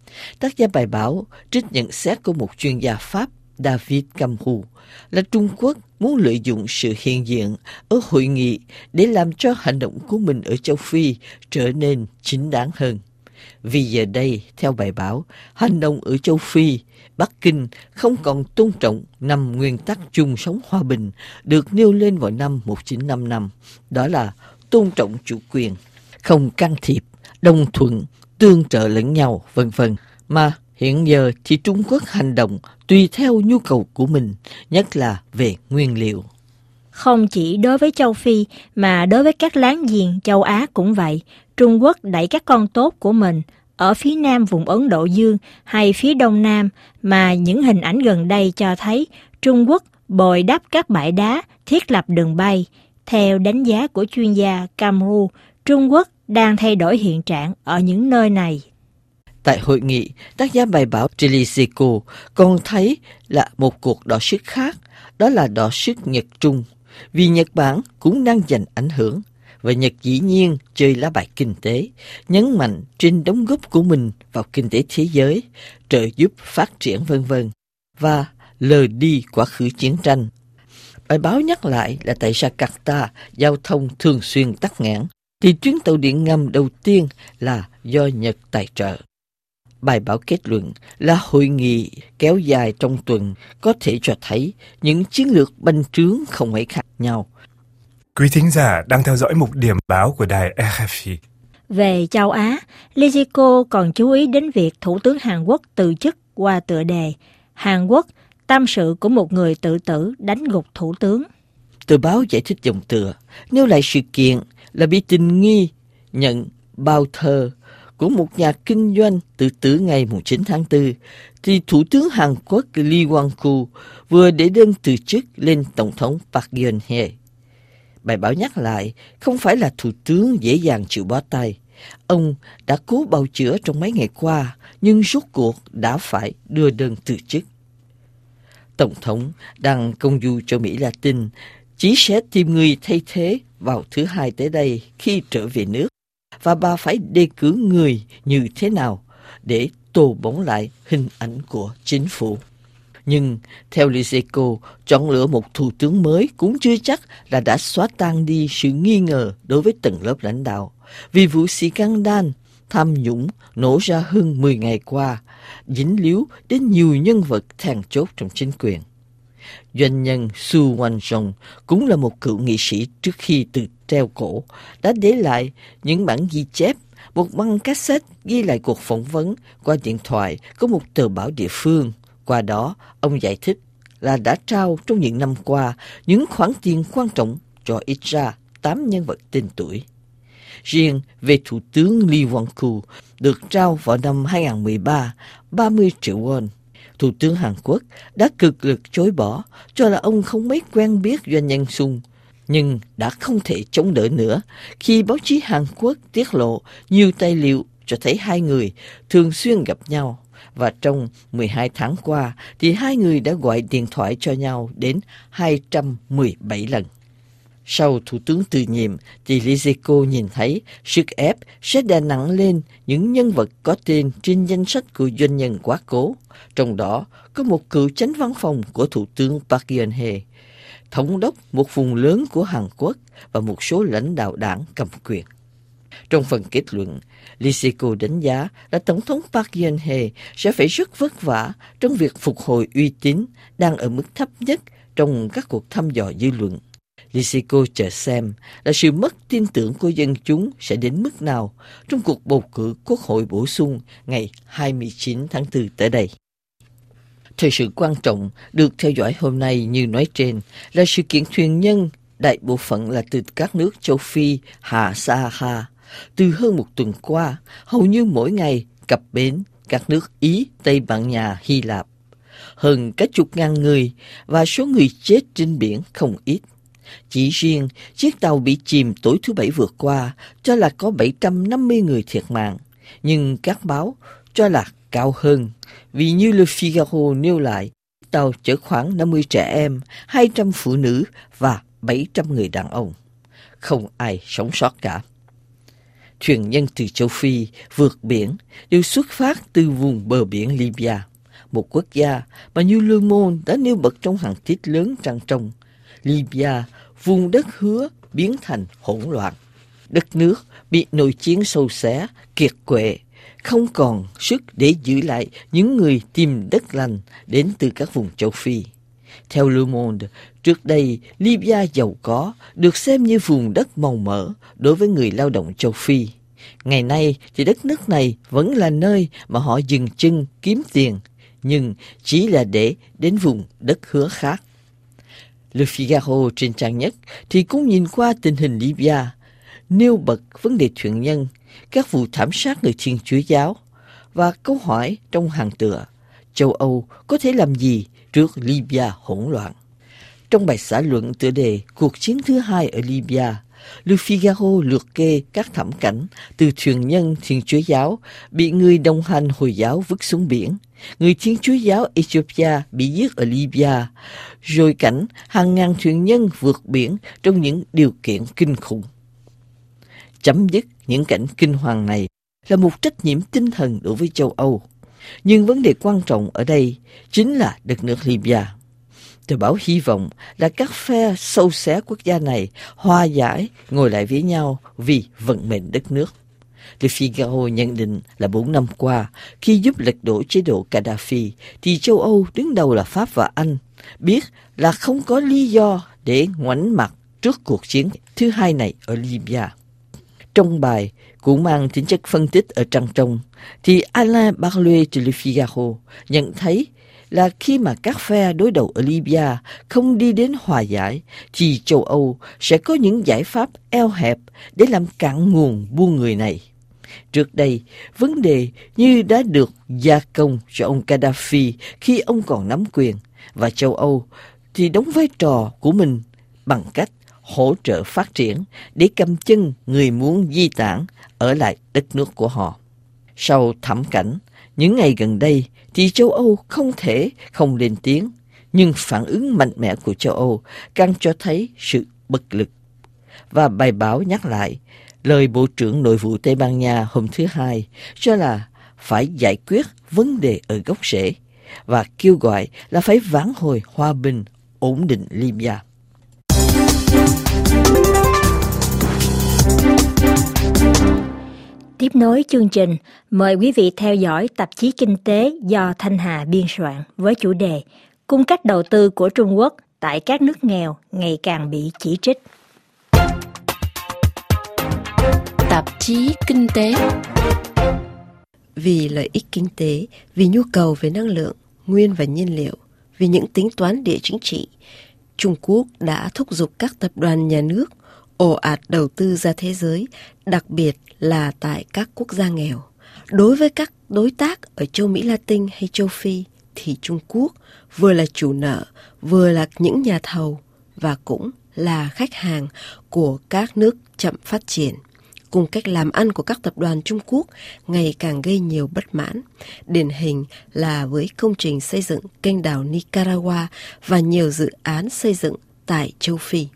Tác giả bài báo trích nhận xét của một chuyên gia Pháp David Camroux là Trung Quốc muốn lợi dụng sự hiện diện ở hội nghị để làm cho hành động của mình ở châu Phi trở nên chính đáng hơn. Vì giờ đây, theo bài báo, hành động ở châu Phi, Bắc Kinh không còn tôn trọng năm nguyên tắc chung sống hòa bình được nêu lên vào năm một nghìn chín trăm năm mươi lăm. Đó là tôn trọng chủ quyền, không can thiệp, đồng thuận, tương trợ lẫn nhau, vân vân. Mà hiện giờ thì Trung Quốc hành động tùy theo nhu cầu của mình, nhất là về nguyên liệu. Không chỉ đối với châu Phi mà đối với các láng giềng châu Á cũng vậy. Trung Quốc đẩy các con tốt của mình ở phía nam vùng Ấn Độ Dương hay phía đông nam, mà những hình ảnh gần đây cho thấy Trung Quốc bồi đắp các bãi đá, thiết lập đường bay. Theo đánh giá của chuyên gia Camroux, Trung Quốc đang thay đổi hiện trạng ở những nơi này. Tại hội nghị, tác giả bài báo Telesico còn thấy là một cuộc đọ sức khác, đó là đọ sức Nhật-Trung, vì Nhật Bản cũng đang giành ảnh hưởng, và Nhật dĩ nhiên chơi lá bài kinh tế, nhấn mạnh trên đóng góp của mình vào kinh tế thế giới, trợ giúp phát triển vân vân và lờ đi quá khứ chiến tranh. Bài báo nhắc lại là tại Jakarta giao thông thường xuyên tắc nghẽn, thì chuyến tàu điện ngầm đầu tiên là do Nhật tài trợ. Bài báo kết luận là hội nghị kéo dài trong tuần có thể cho thấy những chiến lược bành trướng không mấy khác nhau. Quý thính giả đang theo dõi mục điểm báo của đài R F I. Về châu Á, Lesico còn chú ý đến việc Thủ tướng Hàn Quốc từ chức qua tựa đề Hàn Quốc, tâm sự của một người tự tử đánh gục thủ tướng. Tờ báo giải thích dòng tựa, nêu lại sự kiện là bị tình nghi nhận bao thơ của một nhà kinh doanh tự tử ngày chín tháng tư, thì Thủ tướng Hàn Quốc Lee Kwang-koo vừa để đơn từ chức lên Tổng thống Park Geun-hye. Bài báo nhắc lại, không phải là Thủ tướng dễ dàng chịu bó tay. Ông đã cố bào chữa trong mấy ngày qua, nhưng rốt cuộc đã phải đưa đơn từ chức. Tổng thống đang công du cho Mỹ Latin, chỉ sẽ tìm người thay thế vào thứ Hai tới đây khi trở về nước, và bà phải đề cử người như thế nào để tô bóng lại hình ảnh của chính phủ. Nhưng theo Lyseco, chọn lựa một thủ tướng mới cũng chưa chắc là đã xóa tan đi sự nghi ngờ đối với tầng lớp lãnh đạo, vì vụ scandal tham nhũng nổ ra hơn mười ngày qua, dính líu đến nhiều nhân vật then chốt trong chính quyền. Doanh nhân Su Wan-jong cũng là một cựu nghị sĩ trước khi tự treo cổ, đã để lại những bản ghi chép, một băng cassette ghi lại cuộc phỏng vấn qua điện thoại của một tờ báo địa phương. Qua đó, ông giải thích là đã trao trong những năm qua những khoản tiền quan trọng cho ít ra tám nhân vật tên tuổi. Riêng về Thủ tướng Lee Kwang-koo được trao vào năm hai không một ba, ba mươi triệu won. Thủ tướng Hàn Quốc đã cực lực chối bỏ, cho là ông không mấy quen biết doanh nhân Sung, nhưng đã không thể chống đỡ nữa khi báo chí Hàn Quốc tiết lộ nhiều tài liệu cho thấy hai người thường xuyên gặp nhau, và trong mười hai tháng qua thì hai người đã gọi điện thoại cho nhau đến hai trăm mười bảy lần. Sau Thủ tướng từ nhiệm thì Lyseco nhìn thấy sức ép sẽ đè nặng lên những nhân vật có tên trên danh sách của doanh nhân quá cố, trong đó có một cựu chánh văn phòng của Thủ tướng Park Geun-hye, thống đốc một vùng lớn của Hàn Quốc và một số lãnh đạo đảng cầm quyền. Trong phần kết luận, Lyseco đánh giá là Tổng thống Park Geun-hye sẽ phải rất vất vả trong việc phục hồi uy tín đang ở mức thấp nhất trong các cuộc thăm dò dư luận. Lyseco chờ xem là sự mất tin tưởng của dân chúng sẽ đến mức nào trong cuộc bầu cử Quốc hội bổ sung ngày hai mươi chín tháng tư tới đây. Thời sự quan trọng được theo dõi hôm nay như nói trên là sự kiện thuyền nhân, đại bộ phận là từ các nước châu Phi, Hạ Sahara. Từ hơn một tuần qua, hầu như mỗi ngày cập bến các nước Ý, Tây Ban Nha, Hy Lạp. Hơn cả chục ngàn người và số người chết trên biển không ít. Chỉ riêng chiếc tàu bị chìm tối thứ Bảy vừa qua cho là có bảy trăm năm mươi người thiệt mạng, nhưng các báo cho là cao hơn, vì như Le Figaro nêu lại, tàu chở khoảng năm mươi trẻ em, hai trăm phụ nữ và bảy trăm người đàn ông. Không ai sống sót cả. Thuyền nhân từ châu Phi vượt biển đều xuất phát từ vùng bờ biển Libya, một quốc gia mà như Le Monde đã nêu bật trong hàng tít lớn trang trọng. Libya, vùng đất hứa biến thành hỗn loạn. Đất nước bị nội chiến sâu xé, kiệt quệ, không còn sức để giữ lại những người tìm đất lành đến từ các vùng châu Phi. Theo Le Monde, trước đây Libya giàu có, được xem như vùng đất màu mỡ đối với người lao động châu Phi. Ngày nay thì đất nước này vẫn là nơi mà họ dừng chân kiếm tiền, nhưng chỉ là để đến vùng đất hứa khác. Le Figaro trên trang nhất thì cũng nhìn qua tình hình Libya, nêu bật vấn đề thuyền nhân, các vụ thảm sát người Thiên Chúa giáo và câu hỏi trong hàng tựa: châu Âu có thể làm gì trước Libya hỗn loạn? Trong bài xã luận tựa đề Cuộc chiến thứ hai ở Libya, Le Figaro liệt kê các thảm cảnh từ thuyền nhân Thiên Chúa giáo bị người đồng hành Hồi giáo vứt xuống biển, người Thiên Chúa giáo Ethiopia bị giết ở Libya, rồi cảnh hàng ngàn thuyền nhân vượt biển trong những điều kiện kinh khủng. Chấm dứt những cảnh kinh hoàng này là một trách nhiệm tinh thần đối với châu Âu. Nhưng vấn đề quan trọng ở đây chính là đất nước Libya. Tờ báo hy vọng là các phe sâu xé quốc gia này hòa giải, ngồi lại với nhau vì vận mệnh đất nước. Le Figaro nhận định là bốn năm qua, khi giúp lật đổ chế độ Gaddafi, thì châu Âu đứng đầu là Pháp và Anh biết là không có lý do để ngoảnh mặt trước cuộc chiến thứ hai này ở Libya. Trong bài cũng mang tính chất phân tích ở trang trong, thì Alain Barlouet de Le Figaro nhận thấy là khi mà các phe đối đầu ở Libya không đi đến hòa giải, thì châu Âu sẽ có những giải pháp eo hẹp để làm cạn nguồn buôn người này. Trước đây, vấn đề như đã được gia công cho ông Gaddafi khi ông còn nắm quyền, và châu Âu thì đóng vai trò của mình bằng cách hỗ trợ phát triển để cầm chân người muốn di tản ở lại đất nước của họ. Sau thảm cảnh, những ngày gần đây thì châu Âu không thể không lên tiếng, nhưng phản ứng mạnh mẽ của châu Âu càng cho thấy sự bất lực. Và bài báo nhắc lại lời Bộ trưởng Nội vụ Tây Ban Nha hôm thứ Hai cho là phải giải quyết vấn đề ở gốc rễ và kêu gọi là phải vãn hồi hòa bình, ổn định Libya. Tiếp nối chương trình, mời quý vị theo dõi tạp chí Kinh tế do Thanh Hà biên soạn với chủ đề Cung cách đầu tư của Trung Quốc tại các nước nghèo ngày càng bị chỉ trích. Tạp chí Kinh tế. Vì lợi ích kinh tế, vì nhu cầu về năng lượng, nguyên và nhiên liệu, vì những tính toán địa chính trị, Trung Quốc đã thúc giục các tập đoàn nhà nước ồ ạt đầu tư ra thế giới, đặc biệt là tại các quốc gia nghèo. Đối với các đối tác ở châu Mỹ Latin hay châu Phi, thì Trung Quốc vừa là chủ nợ, vừa là những nhà thầu và cũng là khách hàng của các nước chậm phát triển. Cùng cách làm ăn của các tập đoàn Trung Quốc ngày càng gây nhiều bất mãn. Điển hình là với công trình xây dựng kênh đào Nicaragua và nhiều dự án xây dựng tại châu Phi.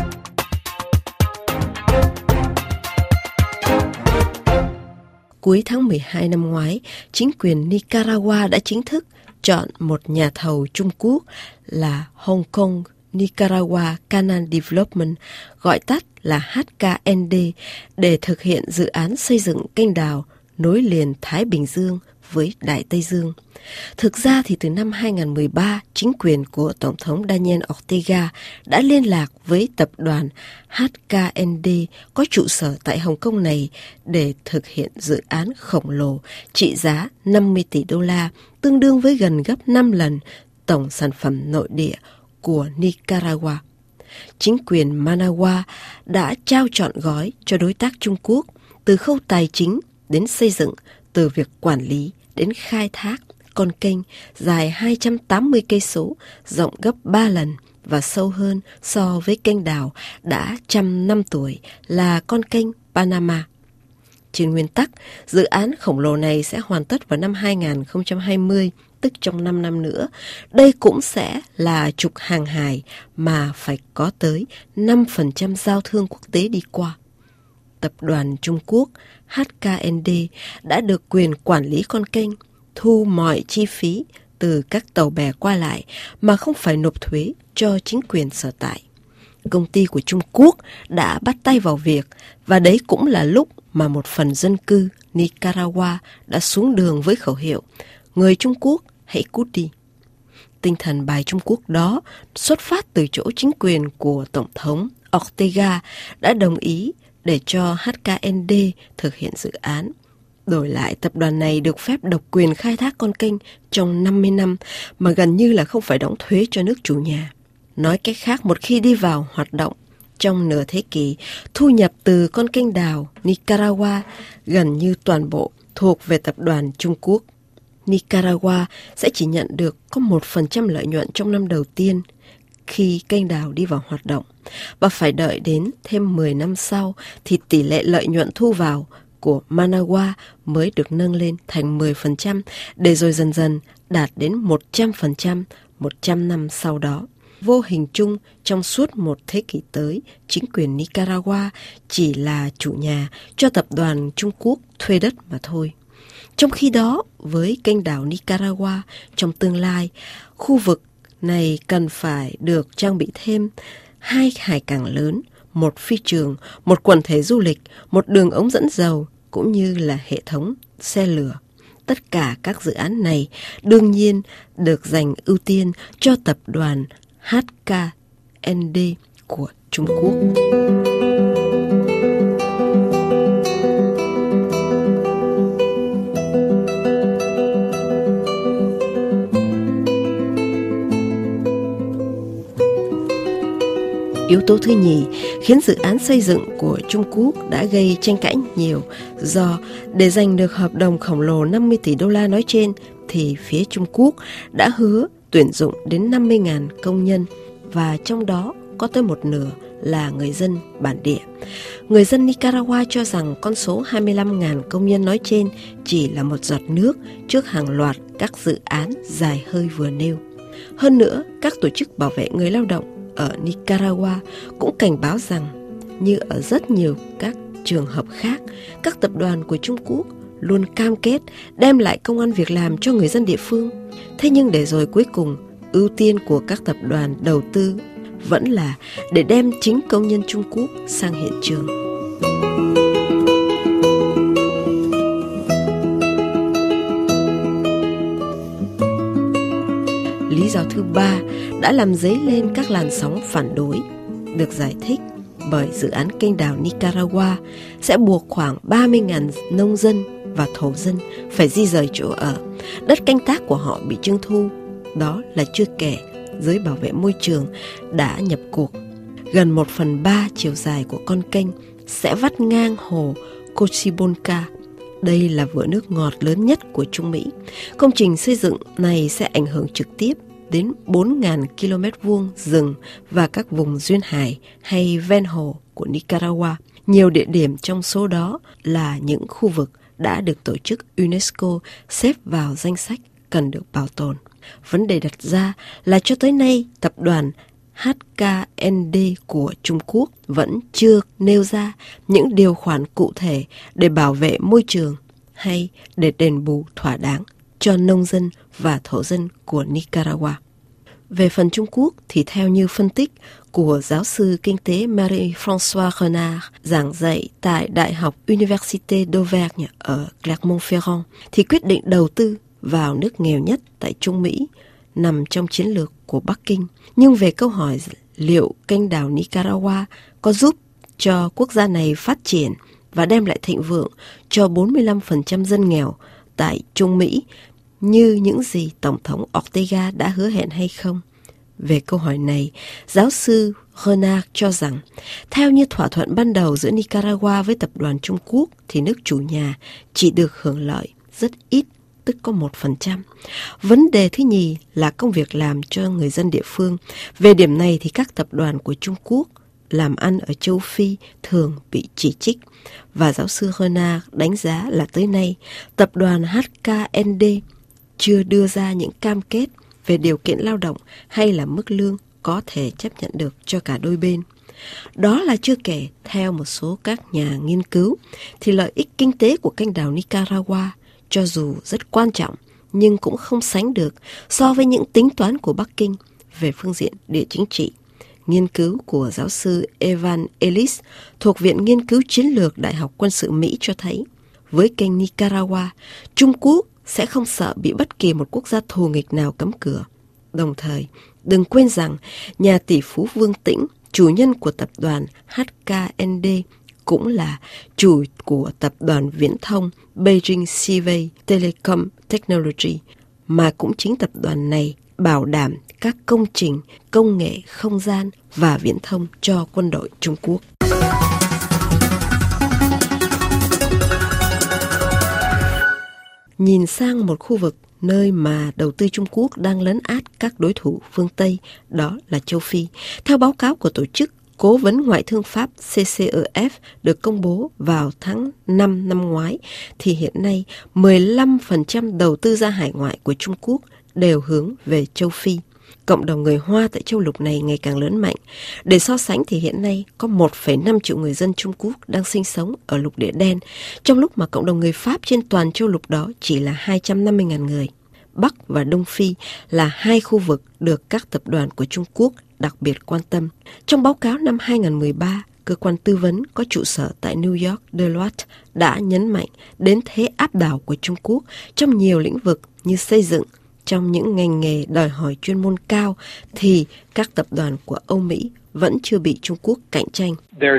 Cuối tháng mười hai năm ngoái, chính quyền Nicaragua đã chính thức chọn một nhà thầu Trung Quốc là Hong Kong Nicaragua Canal Development, gọi tắt là H K N D, để thực hiện dự án xây dựng kênh đào nối liền Thái Bình Dương với Đại Tây Dương. Thực ra thì từ năm hai không một ba, chính quyền của Tổng thống Daniel Ortega đã liên lạc với tập đoàn H K N D có trụ sở tại Hồng Kông này để thực hiện dự án khổng lồ trị giá năm mươi tỷ đô la, tương đương với gần gấp năm lần tổng sản phẩm nội địa của Nicaragua. Chính quyền Managua đã trao trọn gói cho đối tác Trung Quốc, từ khâu tài chính đến xây dựng, từ việc quản lý đến khai thác con kênh dài hai trăm tám mươi cây số, rộng gấp ba lần và sâu hơn so với kênh đào đã trăm năm tuổi là con kênh Panama. Trên nguyên tắc, dự án khổng lồ này sẽ hoàn tất vào năm hai không hai không, tức trong năm năm nữa. Đây cũng sẽ là trục hàng hải mà phải có tới năm phần trăm giao thương quốc tế đi qua. Tập đoàn Trung Quốc H K N D đã được quyền quản lý con kênh, thu mọi chi phí từ các tàu bè qua lại mà không phải nộp thuế cho chính quyền sở tại. Công ty của Trung Quốc đã bắt tay vào việc, và đấy cũng là lúc mà một phần dân cư Nicaragua đã xuống đường với khẩu hiệu người Trung Quốc hãy cút đi. Tinh thần bài Trung Quốc đó xuất phát từ chỗ chính quyền của Tổng thống Ortega đã đồng ý để cho H K N D thực hiện dự án. Đổi lại, tập đoàn này được phép độc quyền khai thác con kênh trong năm mươi năm mà gần như là không phải đóng thuế cho nước chủ nhà. Nói cách khác, một khi đi vào hoạt động trong nửa thế kỷ, thu nhập từ con kênh đào Nicaragua gần như toàn bộ thuộc về tập đoàn Trung Quốc. Nicaragua sẽ chỉ nhận được có một phần trăm lợi nhuận trong năm đầu tiên khi kênh đào đi vào hoạt động, và phải đợi đến thêm mười năm sau thì tỷ lệ lợi nhuận thu vào của Managua mới được nâng lên thành mười phần trăm, để rồi dần dần đạt đến một trăm phần trăm một trăm năm sau đó. Vô hình chung, trong suốt một thế kỷ tới, chính quyền Nicaragua chỉ là chủ nhà cho tập đoàn Trung Quốc thuê đất mà thôi. Trong khi đó, với kênh đào Nicaragua, trong tương lai, khu vực này cần phải được trang bị thêm hai hải cảng lớn, một phi trường, một quần thể du lịch, một đường ống dẫn dầu, cũng như là hệ thống xe lửa. Tất cả các dự án này đương nhiên được dành ưu tiên cho tập đoàn H K N D của Trung Quốc. Yếu tố thứ nhì khiến dự án xây dựng của Trung Quốc đã gây tranh cãi nhiều, do để giành được hợp đồng khổng lồ năm mươi tỷ đô la nói trên thì phía Trung Quốc đã hứa tuyển dụng đến năm mươi nghìn công nhân, và trong đó có tới một nửa là người dân bản địa. Người dân Nicaragua cho rằng con số hai mươi lăm nghìn công nhân nói trên chỉ là một giọt nước trước hàng loạt các dự án dài hơi vừa nêu. Hơn nữa, các tổ chức bảo vệ người lao động ở Nicaragua cũng cảnh báo rằng, như ở rất nhiều các trường hợp khác, các tập đoàn của Trung Quốc luôn cam kết đem lại công ăn việc làm cho người dân địa phương. Thế nhưng để rồi cuối cùng, ưu tiên của các tập đoàn đầu tư vẫn là để đem chính công nhân Trung Quốc sang hiện trường. Lý do thứ ba đã làm dấy lên các làn sóng phản đối, được giải thích bởi dự án kênh đào Nicaragua sẽ buộc khoảng ba mươi nghìn nông dân và thổ dân phải di rời chỗ ở. Đất canh tác của họ bị trưng thu. Đó là chưa kể giới bảo vệ môi trường đã nhập cuộc. Gần một phần ba chiều dài của con kênh sẽ vắt ngang hồ Cochibonca. Đây là vựa nước ngọt lớn nhất của Trung Mỹ. Công trình xây dựng này sẽ ảnh hưởng trực tiếp đến bốn nghìn ki lô mét vuông rừng và các vùng duyên hải hay ven hồ của Nicaragua. Nhiều địa điểm trong số đó là những khu vực đã được tổ chức UNESCO xếp vào danh sách cần được bảo tồn. Vấn đề đặt ra là cho tới nay, tập đoàn hát ca en đê của Trung Quốc vẫn chưa nêu ra những điều khoản cụ thể để bảo vệ môi trường hay để đền bù thỏa đáng cho nông dân và thổ dân của Nicaragua. Về phần Trung Quốc thì theo như phân tích của giáo sư kinh tế Marie-Françoise Renard giảng dạy tại Đại học Université d'Auvergne ở Clermont-Ferrand, thì quyết định đầu tư vào nước nghèo nhất tại Trung Mỹ nằm trong chiến lược của Bắc Kinh. Nhưng về câu hỏi liệu kênh đào Nicaragua có giúp cho quốc gia này phát triển và đem lại thịnh vượng cho bốn mươi lăm phần trăm dân nghèo tại Trung Mỹ như những gì Tổng thống Ortega đã hứa hẹn hay không? Về câu hỏi này, giáo sư Renard cho rằng, theo như thỏa thuận ban đầu giữa Nicaragua với tập đoàn Trung Quốc thì nước chủ nhà chỉ được hưởng lợi rất ít, tức có một phần trăm. Vấn đề thứ nhì là công việc làm cho người dân địa phương. Về điểm này thì các tập đoàn của Trung Quốc làm ăn ở châu Phi thường bị chỉ trích. Và giáo sư Renard đánh giá là tới nay, tập đoàn hát ca en đê chưa đưa ra những cam kết về điều kiện lao động hay là mức lương có thể chấp nhận được cho cả đôi bên. Đó là chưa kể, theo một số các nhà nghiên cứu, thì lợi ích kinh tế của kênh đào Nicaragua cho dù rất quan trọng nhưng cũng không sánh được so với những tính toán của Bắc Kinh về phương diện địa chính trị. Nghiên cứu của giáo sư Evan Ellis thuộc Viện Nghiên cứu Chiến lược Đại học Quân sự Mỹ cho thấy, với kênh Nicaragua, Trung Quốc sẽ không sợ bị bất kỳ một quốc gia thù nghịch nào cấm cửa. Đồng thời, đừng quên rằng nhà tỷ phú Vương Tĩnh, chủ nhân của tập đoàn hát ca en đê, cũng là chủ của tập đoàn viễn thông Beijing Seaway Telecom Technology, mà cũng chính tập đoàn này bảo đảm các công trình, công nghệ không gian và viễn thông cho quân đội Trung Quốc. Nhìn sang một khu vực nơi mà đầu tư Trung Quốc đang lấn át các đối thủ phương Tây, đó là châu Phi. Theo báo cáo của tổ chức Cố vấn Ngoại thương Pháp xê xê e ép được công bố vào tháng năm năm ngoái, thì hiện nay mười lăm phần trăm đầu tư ra hải ngoại của Trung Quốc đều hướng về châu Phi. Cộng đồng người Hoa tại châu lục này ngày càng lớn mạnh. Để so sánh thì hiện nay có một phẩy năm triệu người dân Trung Quốc đang sinh sống ở lục địa đen, trong lúc mà cộng đồng người Pháp trên toàn châu lục đó chỉ là hai trăm năm mươi nghìn người. Bắc và Đông Phi là hai khu vực được các tập đoàn của Trung Quốc đặc biệt quan tâm. Trong báo cáo năm hai không một ba, cơ quan tư vấn có trụ sở tại New York Deloitte đã nhấn mạnh đến thế áp đảo của Trung Quốc trong nhiều lĩnh vực như xây dựng. Trong những ngành nghề đòi hỏi chuyên môn cao thì các tập đoàn của Âu Mỹ vẫn chưa bị Trung Quốc cạnh tranh.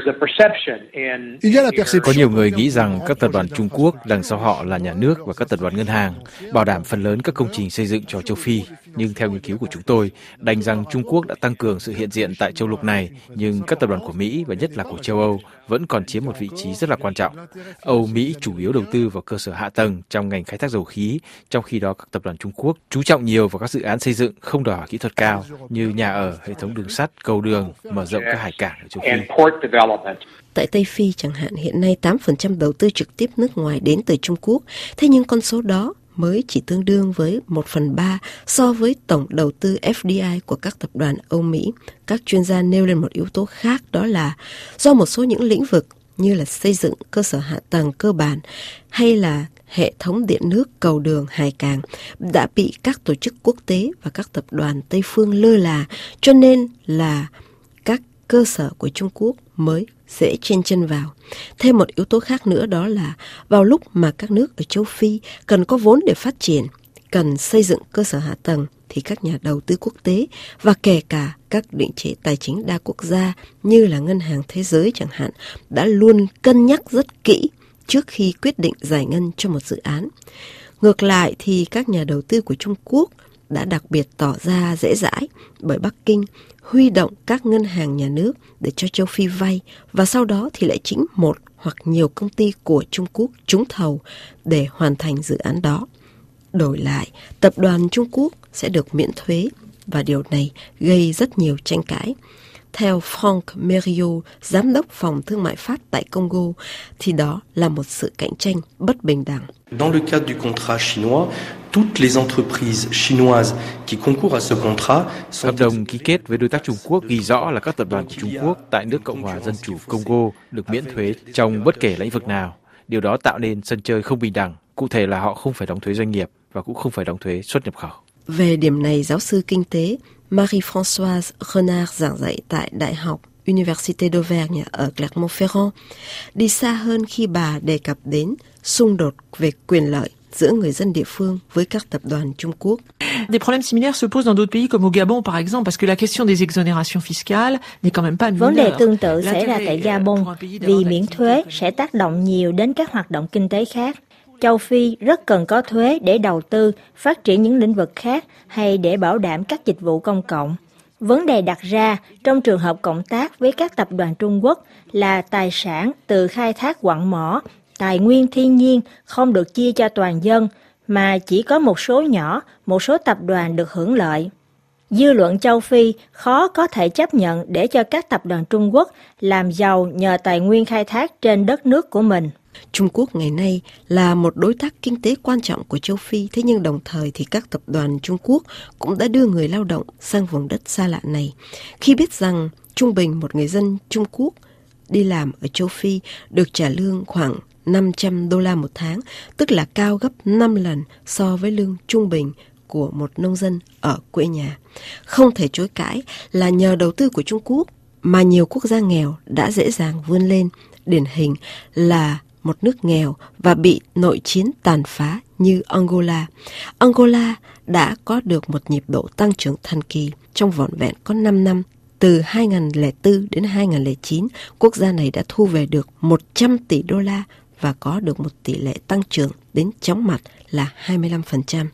Có nhiều người nghĩ rằng các tập đoàn Trung Quốc đằng sau họ là nhà nước và các tập đoàn ngân hàng, bảo đảm phần lớn các công trình xây dựng cho châu Phi. Nhưng theo nghiên cứu của chúng tôi, đành rằng Trung Quốc đã tăng cường sự hiện diện tại châu lục này, nhưng các tập đoàn của Mỹ và nhất là của châu Âu vẫn còn chiếm một vị trí rất là quan trọng. Âu Mỹ chủ yếu đầu tư vào cơ sở hạ tầng trong ngành khai thác dầu khí, trong khi đó các tập đoàn Trung Quốc chú trọng nhiều vào các dự án xây dựng không đòi hỏi kỹ thuật cao như nhà ở, hệ thống đường sắt, cầu đường, mở rộng các hải cảng ở châu Phi. Tại Tây Phi chẳng hạn, hiện nay tám phần trăm đầu tư trực tiếp nước ngoài đến từ Trung Quốc, thế nhưng con số đó mới chỉ tương đương với một phần ba so với tổng đầu tư F D I của các tập đoàn Âu Mỹ. Các chuyên gia nêu lên một yếu tố khác, đó là do một số những lĩnh vực như là xây dựng cơ sở hạ tầng cơ bản hay là hệ thống điện nước, cầu đường, hải cảng đã bị các tổ chức quốc tế và các tập đoàn Tây phương lơ là, cho nên là các cơ sở của Trung Quốc mới dễ chen chân vào. Thêm một yếu tố khác nữa, đó là vào lúc mà các nước ở châu Phi cần có vốn để phát triển, cần xây dựng cơ sở hạ tầng, thì các nhà đầu tư quốc tế và kể cả các định chế tài chính đa quốc gia như là Ngân hàng Thế giới chẳng hạn đã luôn cân nhắc rất kỹ trước khi quyết định giải ngân cho một dự án. Ngược lại thì các nhà đầu tư của Trung Quốc đã đặc biệt tỏ ra dễ dãi bởi Bắc Kinh huy động các ngân hàng nhà nước để cho châu Phi vay, và sau đó thì lại chính một hoặc nhiều công ty của Trung Quốc trúng thầu để hoàn thành dự án đó. Đổi lại, tập đoàn Trung Quốc sẽ được miễn thuế, và điều này gây rất nhiều tranh cãi. Theo Franck Mériot, giám đốc phòng thương mại Pháp tại Congo, thì đó là một sự cạnh tranh bất bình đẳng. Dans le cadre du contrat chinois, toutes les entreprises chinoises qui concourent à ce contrat sont... Hợp đồng ký kết với đối tác Trung Quốc ghi rõ là các tập đoàn của Trung Quốc tại nước Cộng hòa Dân chủ Congo được miễn thuế trong bất kể lĩnh vực nào. Điều đó tạo nên sân chơi không bình đẳng. Cụ thể là họ không phải đóng thuế doanh nghiệp và cũng không phải đóng thuế xuất nhập khẩu. Về điểm này, giáo sư kinh tế Marie-Françoise Renard giảng dạy tại Đại học Université d'Auvergne ở Clermont-Ferrand đi xa hơn khi bà đề cập đến xung đột về quyền lợi giữa người dân địa phương với các tập đoàn Trung Quốc. Des problèmes similaires se posent dans d'autres pays comme au Gabon par exemple, parce que la question des exonérations fiscales n'est quand même pas mineure. Vấn đề tương tự xảy ra tại Gabon vì miễn thuế sẽ tác động nhiều đến các hoạt động kinh tế khác. Châu Phi rất cần có thuế để đầu tư, phát triển những lĩnh vực khác hay để bảo đảm các dịch vụ công cộng. Vấn đề đặt ra trong trường hợp cộng tác với các tập đoàn Trung Quốc là tài sản từ khai thác quặng mỏ, tài nguyên thiên nhiên không được chia cho toàn dân, mà chỉ có một số nhỏ, một số tập đoàn được hưởng lợi. Dư luận châu Phi khó có thể chấp nhận để cho các tập đoàn Trung Quốc làm giàu nhờ tài nguyên khai thác trên đất nước của mình. Trung Quốc ngày nay là một đối tác kinh tế quan trọng của châu Phi, thế nhưng đồng thời thì các tập đoàn Trung Quốc cũng đã đưa người lao động sang vùng đất xa lạ này. Khi biết rằng trung bình một người dân Trung Quốc đi làm ở châu Phi được trả lương khoảng năm trăm đô la một tháng, tức là cao gấp năm lần so với lương trung bình của một nông dân ở quê nhà. Không thể chối cãi là nhờ đầu tư của Trung Quốc mà nhiều quốc gia nghèo đã dễ dàng vươn lên, điển hình là một nước nghèo và bị nội chiến tàn phá như Angola. Angola đã có được một nhịp độ tăng trưởng thần kỳ trong vỏn vẹn có năm năm. Từ hai nghìn không trăm lẻ bốn đến hai nghìn không trăm lẻ chín, quốc gia này đã thu về được một trăm tỷ đô la và có được một tỷ lệ tăng trưởng đến chóng mặt là hai mươi lăm phần trăm.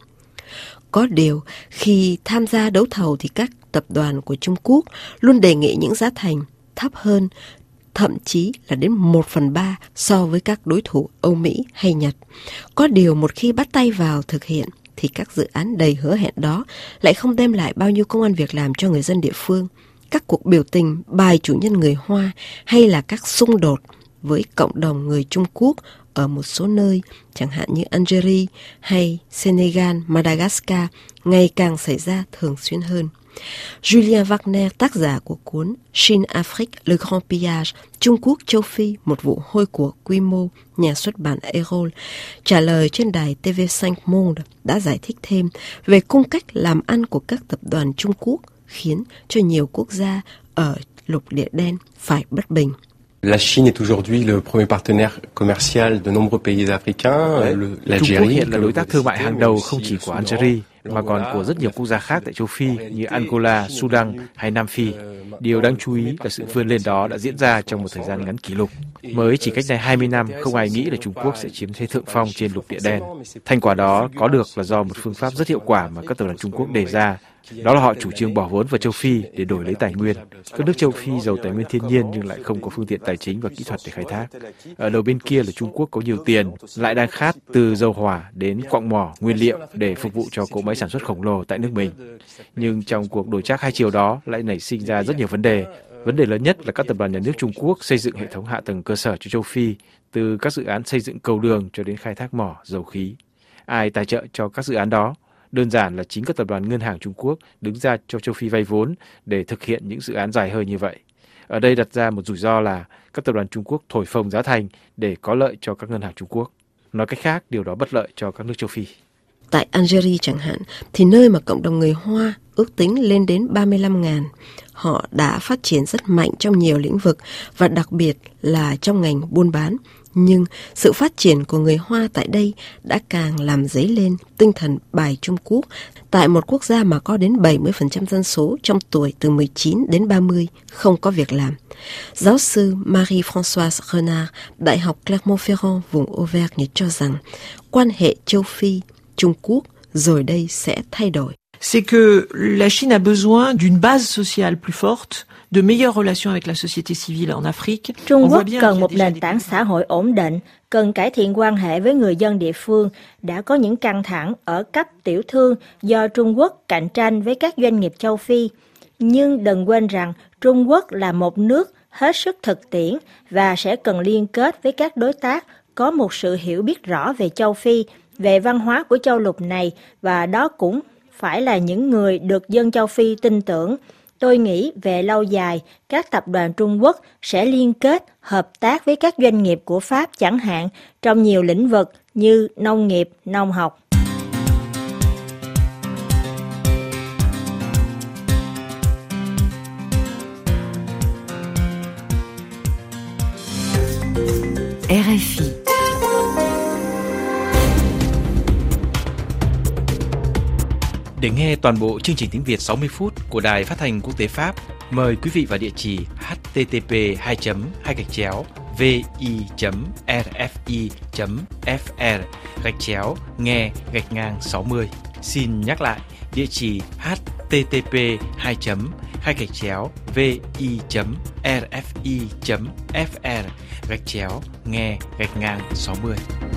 Có điều, khi tham gia đấu thầu thì các tập đoàn của Trung Quốc luôn đề nghị những giá thành thấp hơn, thậm chí là đến một phần ba so với các đối thủ Âu Mỹ hay Nhật. Có điều một khi bắt tay vào thực hiện thì các dự án đầy hứa hẹn đó lại không đem lại bao nhiêu công ăn việc làm cho người dân địa phương. Các cuộc biểu tình bài chủ nhân người Hoa hay là các xung đột với cộng đồng người Trung Quốc ở một số nơi, chẳng hạn như Algeria hay Senegal, Madagascar, ngày càng xảy ra thường xuyên hơn. Julien Wagner, tác giả của cuốn Chine Afrique, Le Grand Pillage, Trung Quốc châu Phi, một vụ hôi của quy mô, nhà xuất bản Erol, trả lời trên đài T V năm Monde đã giải thích thêm về cung cách làm ăn của các tập đoàn Trung Quốc khiến cho nhiều quốc gia ở lục địa đen phải bất bình. La Chine est aujourd'hui le premier partenaire commercial de nombreux pays africains. Trung Quốc hiện là đối tác thương mại hàng đầu không chỉ của Algeria mà còn của rất nhiều quốc gia khác tại châu Phi như Angola, Sudan hay Nam Phi. Điều đáng chú ý là sự vươn lên đó đã diễn ra trong một thời gian ngắn kỷ lục. Mới chỉ cách đây hai mươi năm, không ai nghĩ là Trung Quốc sẽ chiếm thế thượng phong trên lục địa đen. Thành quả đó có được là do một phương pháp rất hiệu quả mà các tập đoàn Trung Quốc đề ra. Đó là họ chủ trương bỏ vốn vào châu Phi để đổi lấy tài nguyên. Các nước châu Phi giàu tài nguyên thiên nhiên nhưng lại không có phương tiện tài chính và kỹ thuật để khai thác. Ở đầu bên kia là Trung Quốc có nhiều tiền, lại đang khát từ dầu hỏa đến quặng mỏ, nguyên liệu để phục vụ cho cỗ máy sản xuất khổng lồ tại nước mình. Nhưng trong cuộc đổi trác hai chiều đó lại nảy sinh ra rất nhiều vấn đề. Vấn đề lớn nhất là các tập đoàn nhà nước Trung Quốc xây dựng hệ thống hạ tầng cơ sở cho châu Phi, từ các dự án xây dựng cầu đường cho đến khai thác mỏ, dầu khí. Ai tài trợ cho các dự án đó? Đơn giản là chính các tập đoàn ngân hàng Trung Quốc đứng ra cho châu Phi vay vốn để thực hiện những dự án dài hơi như vậy. Ở đây đặt ra một rủi ro là các tập đoàn Trung Quốc thổi phồng giá thành để có lợi cho các ngân hàng Trung Quốc. Nói cách khác, điều đó bất lợi cho các nước châu Phi. Tại Algeria chẳng hạn, thì nơi mà cộng đồng người Hoa ước tính lên đến ba mươi lăm nghìn, họ đã phát triển rất mạnh trong nhiều lĩnh vực và đặc biệt là trong ngành buôn bán. Nhưng sự phát triển của người Hoa tại đây đã càng làm dấy lên tinh thần bài Trung Quốc tại một quốc gia mà có đến bảy mươi phần trăm dân số trong tuổi từ mười chín đến ba mươi không có việc làm. Giáo sư Marie-Françoise Renard, Đại học Clermont-Ferrand, vùng Auvergne cho rằng quan hệ châu Phi, Trung Quốc rồi đây sẽ thay đổi. C'est que la Chine a besoin d'une base sociale plus forte, de meilleures relations avec la société civile en Afrique. Trung Quốc cần một nền tảng xã hội ổn định, cần cải thiện quan hệ với người dân địa phương. Đã có những căng thẳng ở cấp tiểu thương do Trung Quốc cạnh tranh với các doanh nghiệp châu Phi. Nhưng đừng quên rằng Trung Quốc là một nước hết sức thực tiễn và sẽ cần liên kết với các đối tác có một sự hiểu biết rõ về châu Phi, về văn hóa của châu lục này, và đó cũng phải là những người được dân châu Phi tin tưởng. Tôi nghĩ về lâu dài, các tập đoàn Trung Quốc sẽ liên kết, hợp tác với các doanh nghiệp của Pháp chẳng hạn, trong nhiều lĩnh vực như nông nghiệp, nông học. R F I. Để nghe toàn bộ chương trình tiếng Việt sáu mươi phút của Đài Phát thanh Quốc tế Pháp, mời quý vị vào địa chỉ h t t p hai hai gạch chéo v i chấm r f i chấm f r gạch chéo nghe gạch ngang sáu mươi. Xin nhắc lại địa chỉ h t t p hai hai gạch chéo v i chấm r f i chấm f r gạch chéo nghe gạch ngang sáu mươi.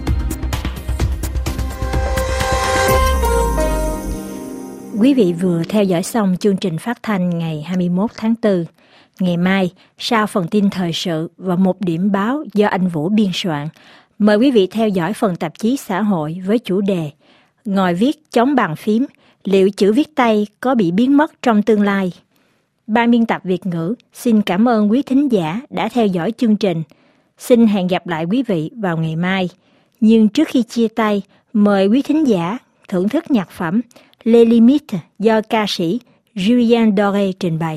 Quý vị vừa theo dõi xong chương trình phát thanh ngày hai mươi mốt tháng tư. Ngày mai, sau phần tin thời sự và một điểm báo do anh Vũ biên soạn, mời quý vị theo dõi phần tạp chí xã hội với chủ đề Ngòi viết chống bàn phím, liệu chữ viết tay có bị biến mất trong tương lai? Ban biên tập Việt ngữ xin cảm ơn quý thính giả đã theo dõi chương trình. Xin hẹn gặp lại quý vị vào ngày mai. Nhưng trước khi chia tay, mời quý thính giả thưởng thức nhạc phẩm Les Limites do ca sĩ Julien Doré trình bày.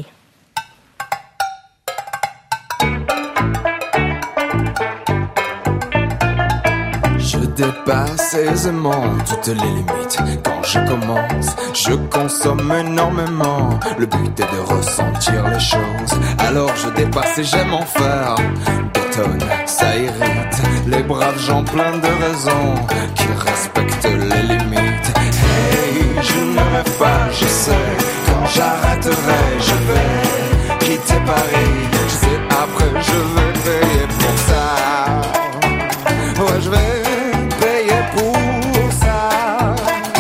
Je dépasse aisément toutes les limites. Quand je commence, je consomme énormément. Le but est de ressentir les choses. Alors je dépasse et j'aime en faire des tonnes. Ça irrite les braves gens pleins de raisons qui respectent les limites. Hey, je ne rêve pas, je sais. Quand j'arrêterai, je vais quitter Paris. Je sais après je vais payer pour ça. Ouais, je vais pour ça.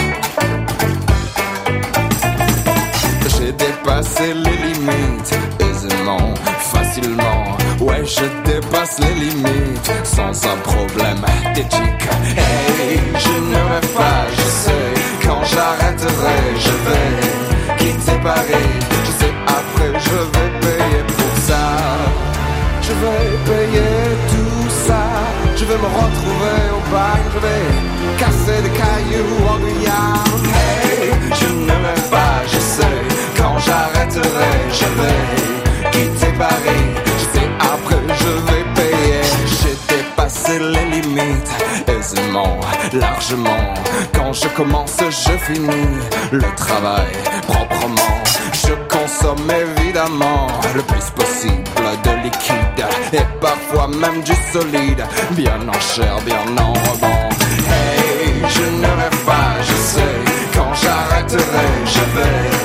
J'ai dépassé les limites aisément, facilement. Ouais, je dépasse les limites sans un problème d'éthique. Hey, je ne rêve pas, je sais. Quand j'arrêterai, je vais quitter Paris. Je sais après je vais payer pour ça. Je vais payer tout ça. Je vais me retrouver au bar, je vais casser des cailloux en Guyane. Hey, je ne rêve pas, je sais. Quand j'arrêterai, je vais quitter Paris. Je sais après je vais payer. J'ai dépassé les limites aisément. largement. Quand je commence, je finis le travail proprement. Je consomme évidemment le plus possible de liquide et parfois même du solide, bien en chair, bien en rebond. Hey, je ne rêve pas, je sais, quand j'arrêterai, je vais